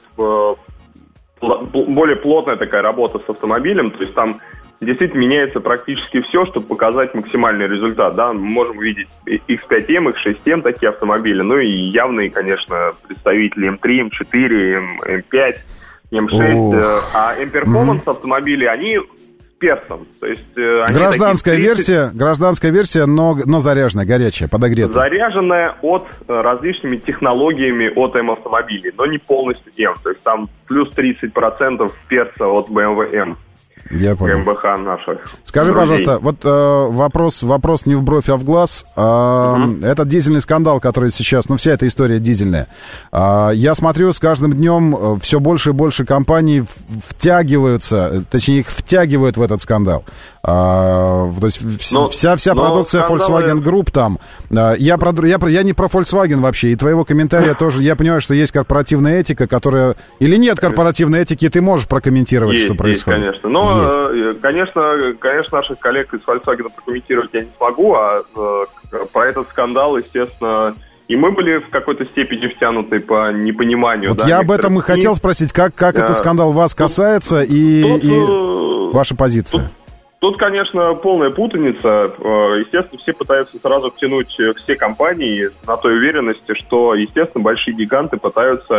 более плотная такая работа с автомобилем, то есть там действительно меняется практически все, чтобы показать максимальный результат, да, мы можем увидеть икс пять эм, икс шесть эм, такие автомобили, ну и явные, конечно, представители эм три, эм четыре, эм пять, эм шесть, Ох. а M-Performance mm-hmm. автомобили, они персом, то есть они гражданская тридцать... версия, гражданская версия, но, но заряженная, горячая, подогретая. Заряженная от различными технологиями от M-автомобилей, но не полностью M, то есть там плюс тридцать процентов перса от бэ эм вэ эм. Я понял. эм бэ ха наших. Скажи, друзей. пожалуйста, вот э, вопрос, вопрос не в бровь, а в глаз. Э, uh-huh. Этот дизельный скандал, который сейчас, ну, вся эта история дизельная. Э, я смотрю, с каждым днем все больше и больше компаний втягиваются, точнее, их втягивают в этот скандал. Э, то есть но, вся, вся продукция скандалы... Volkswagen Group там. Э, я, про, я, я не про Volkswagen вообще, и твоего комментария тоже. Я понимаю, что есть корпоративная этика, которая... Или нет корпоративной этики, ты можешь прокомментировать, есть, что происходит? Есть, конечно. Но Есть. Конечно, конечно, наших коллег из Volkswagen прокомментировать я не смогу, а э, про этот скандал, естественно, и мы были в какой-то степени втянуты по непониманию. Вот да, я об этом и хотел спросить, как, как да. этот скандал вас касается тут, и, тут, и ваша позиция? Тут, тут, конечно, полная путаница. Естественно, все пытаются сразу втянуть все компании на той уверенности, что, естественно, большие гиганты пытаются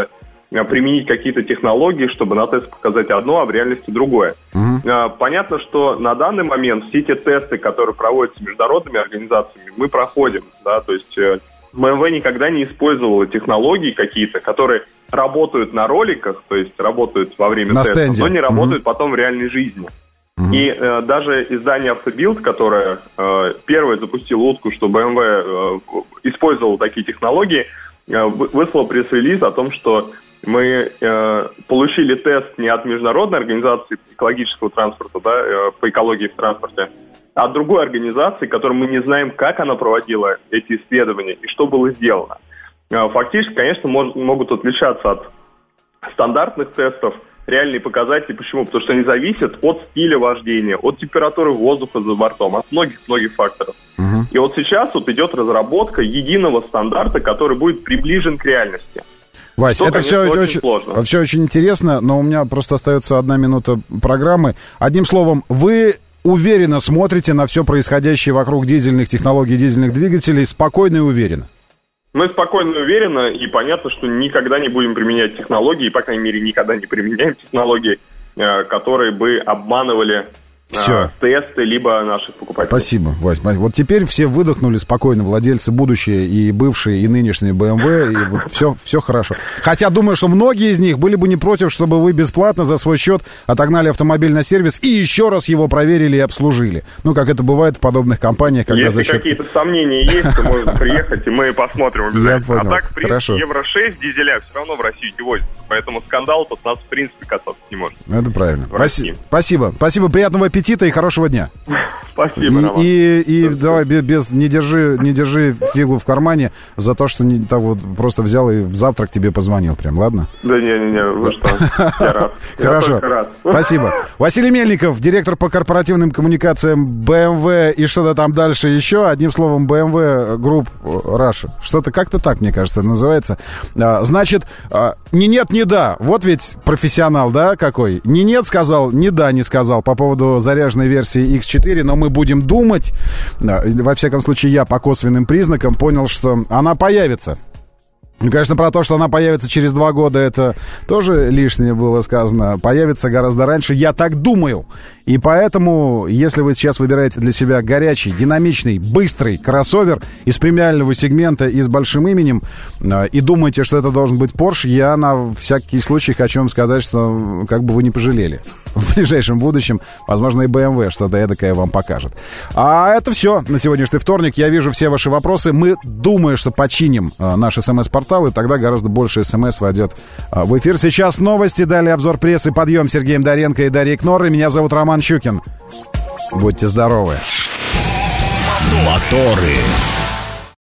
применить какие-то технологии, чтобы на тест показать одно, а в реальности другое. Uh-huh. Понятно, что на данный момент все те тесты, которые проводятся международными организациями, мы проходим, да, то есть бэ эм вэ никогда не использовала технологии какие-то, которые работают на роликах, то есть работают во время на теста, стенде. но не работают Uh-huh. потом в реальной жизни. Uh-huh. И э, даже издание «Автобилд», которое э, первое запустило утку, что бэ эм вэ э, использовал такие технологии, э, выслало пресс-релиз о том, что мы э, получили тест не от Международной организации экологического транспорта, да, э, по экологии в транспорте, а от другой организации, которой мы не знаем, как она проводила эти исследования и что было сделано. Э, фактически, конечно, мож, могут отличаться от стандартных тестов реальные показатели. Почему? Потому что они зависят от стиля вождения, от температуры воздуха за бортом, от многих-многих факторов. Uh-huh. И вот сейчас вот идет разработка единого стандарта, который будет приближен к реальности. Вась, Что, это конечно, все очень, очень, все очень интересно, но у меня просто остается одна минута программы. Одним словом, вы уверенно смотрите на все происходящее вокруг дизельных технологий, дизельных двигателей, спокойно и уверенно? Мы спокойно и уверенно, и понятно, что никогда не будем применять технологии, по крайней мере, никогда не применяем технологии, которые бы обманывали Все. тесты, либо наших покупателей. Спасибо, Вась. Вот теперь все выдохнули спокойно, владельцы будущие и бывшие, и нынешние бэ эм вэ, и вот все, все хорошо. Хотя думаю, что многие из них были бы не против, чтобы вы бесплатно за свой счет отогнали автомобиль на сервис и еще раз его проверили и обслужили. Ну, как это бывает в подобных компаниях, когда Если за счет... какие-то сомнения есть, то можно приехать, и мы посмотрим обязательно. Я понял. А так, в принципе, Хорошо. евро шесть дизеля все равно в Россию не возят. Поэтому скандал тут нас, в принципе, касаться не может. Это правильно. В России. Спасибо. Спасибо. Приятного аппетита и хорошего дня. Спасибо, И, Роман. и, и давай без, без не держи, не держи фигу в кармане за то, что не, так вот просто взял и в завтрак тебе позвонил, прям, ладно? Да не-не-не, вы что, я рад. Я Хорошо, только рад. спасибо. Василий Мельников, директор по корпоративным коммуникациям бэ эм вэ и что-то там дальше еще. Одним словом, бэ эм вэ Group Russia. Что-то как-то так, мне кажется, называется. Значит, не нет, не да. Вот ведь профессионал, да, какой? Не нет сказал, не да не сказал по поводу заряженной версии икс четыре, но мы будем думать. Во всяком случае, я по косвенным признакам понял, что она появится. Ну, конечно, про то, что она появится через два года, это тоже лишнее было сказано. Появится гораздо раньше, я так думаю. И поэтому, если вы сейчас выбираете для себя горячий, динамичный, быстрый кроссовер из премиального сегмента и с большим именем, э, и думаете, что это должен быть Porsche, я на всякий случай хочу вам сказать, что как бы вы не пожалели. В ближайшем будущем, возможно, и бэ эм вэ что-то эдакое вам покажет. А это все на сегодняшний вторник. Я вижу все ваши вопросы. Мы, думаю, что починим э, наш смс-портал, и тогда гораздо больше смс войдет э, в эфир. Сейчас новости, далее обзор прессы, подъем с Сергеем Доренко и Дарьей Кноррой. Меня зовут Роман Щукин. Будьте здоровы. Моторы.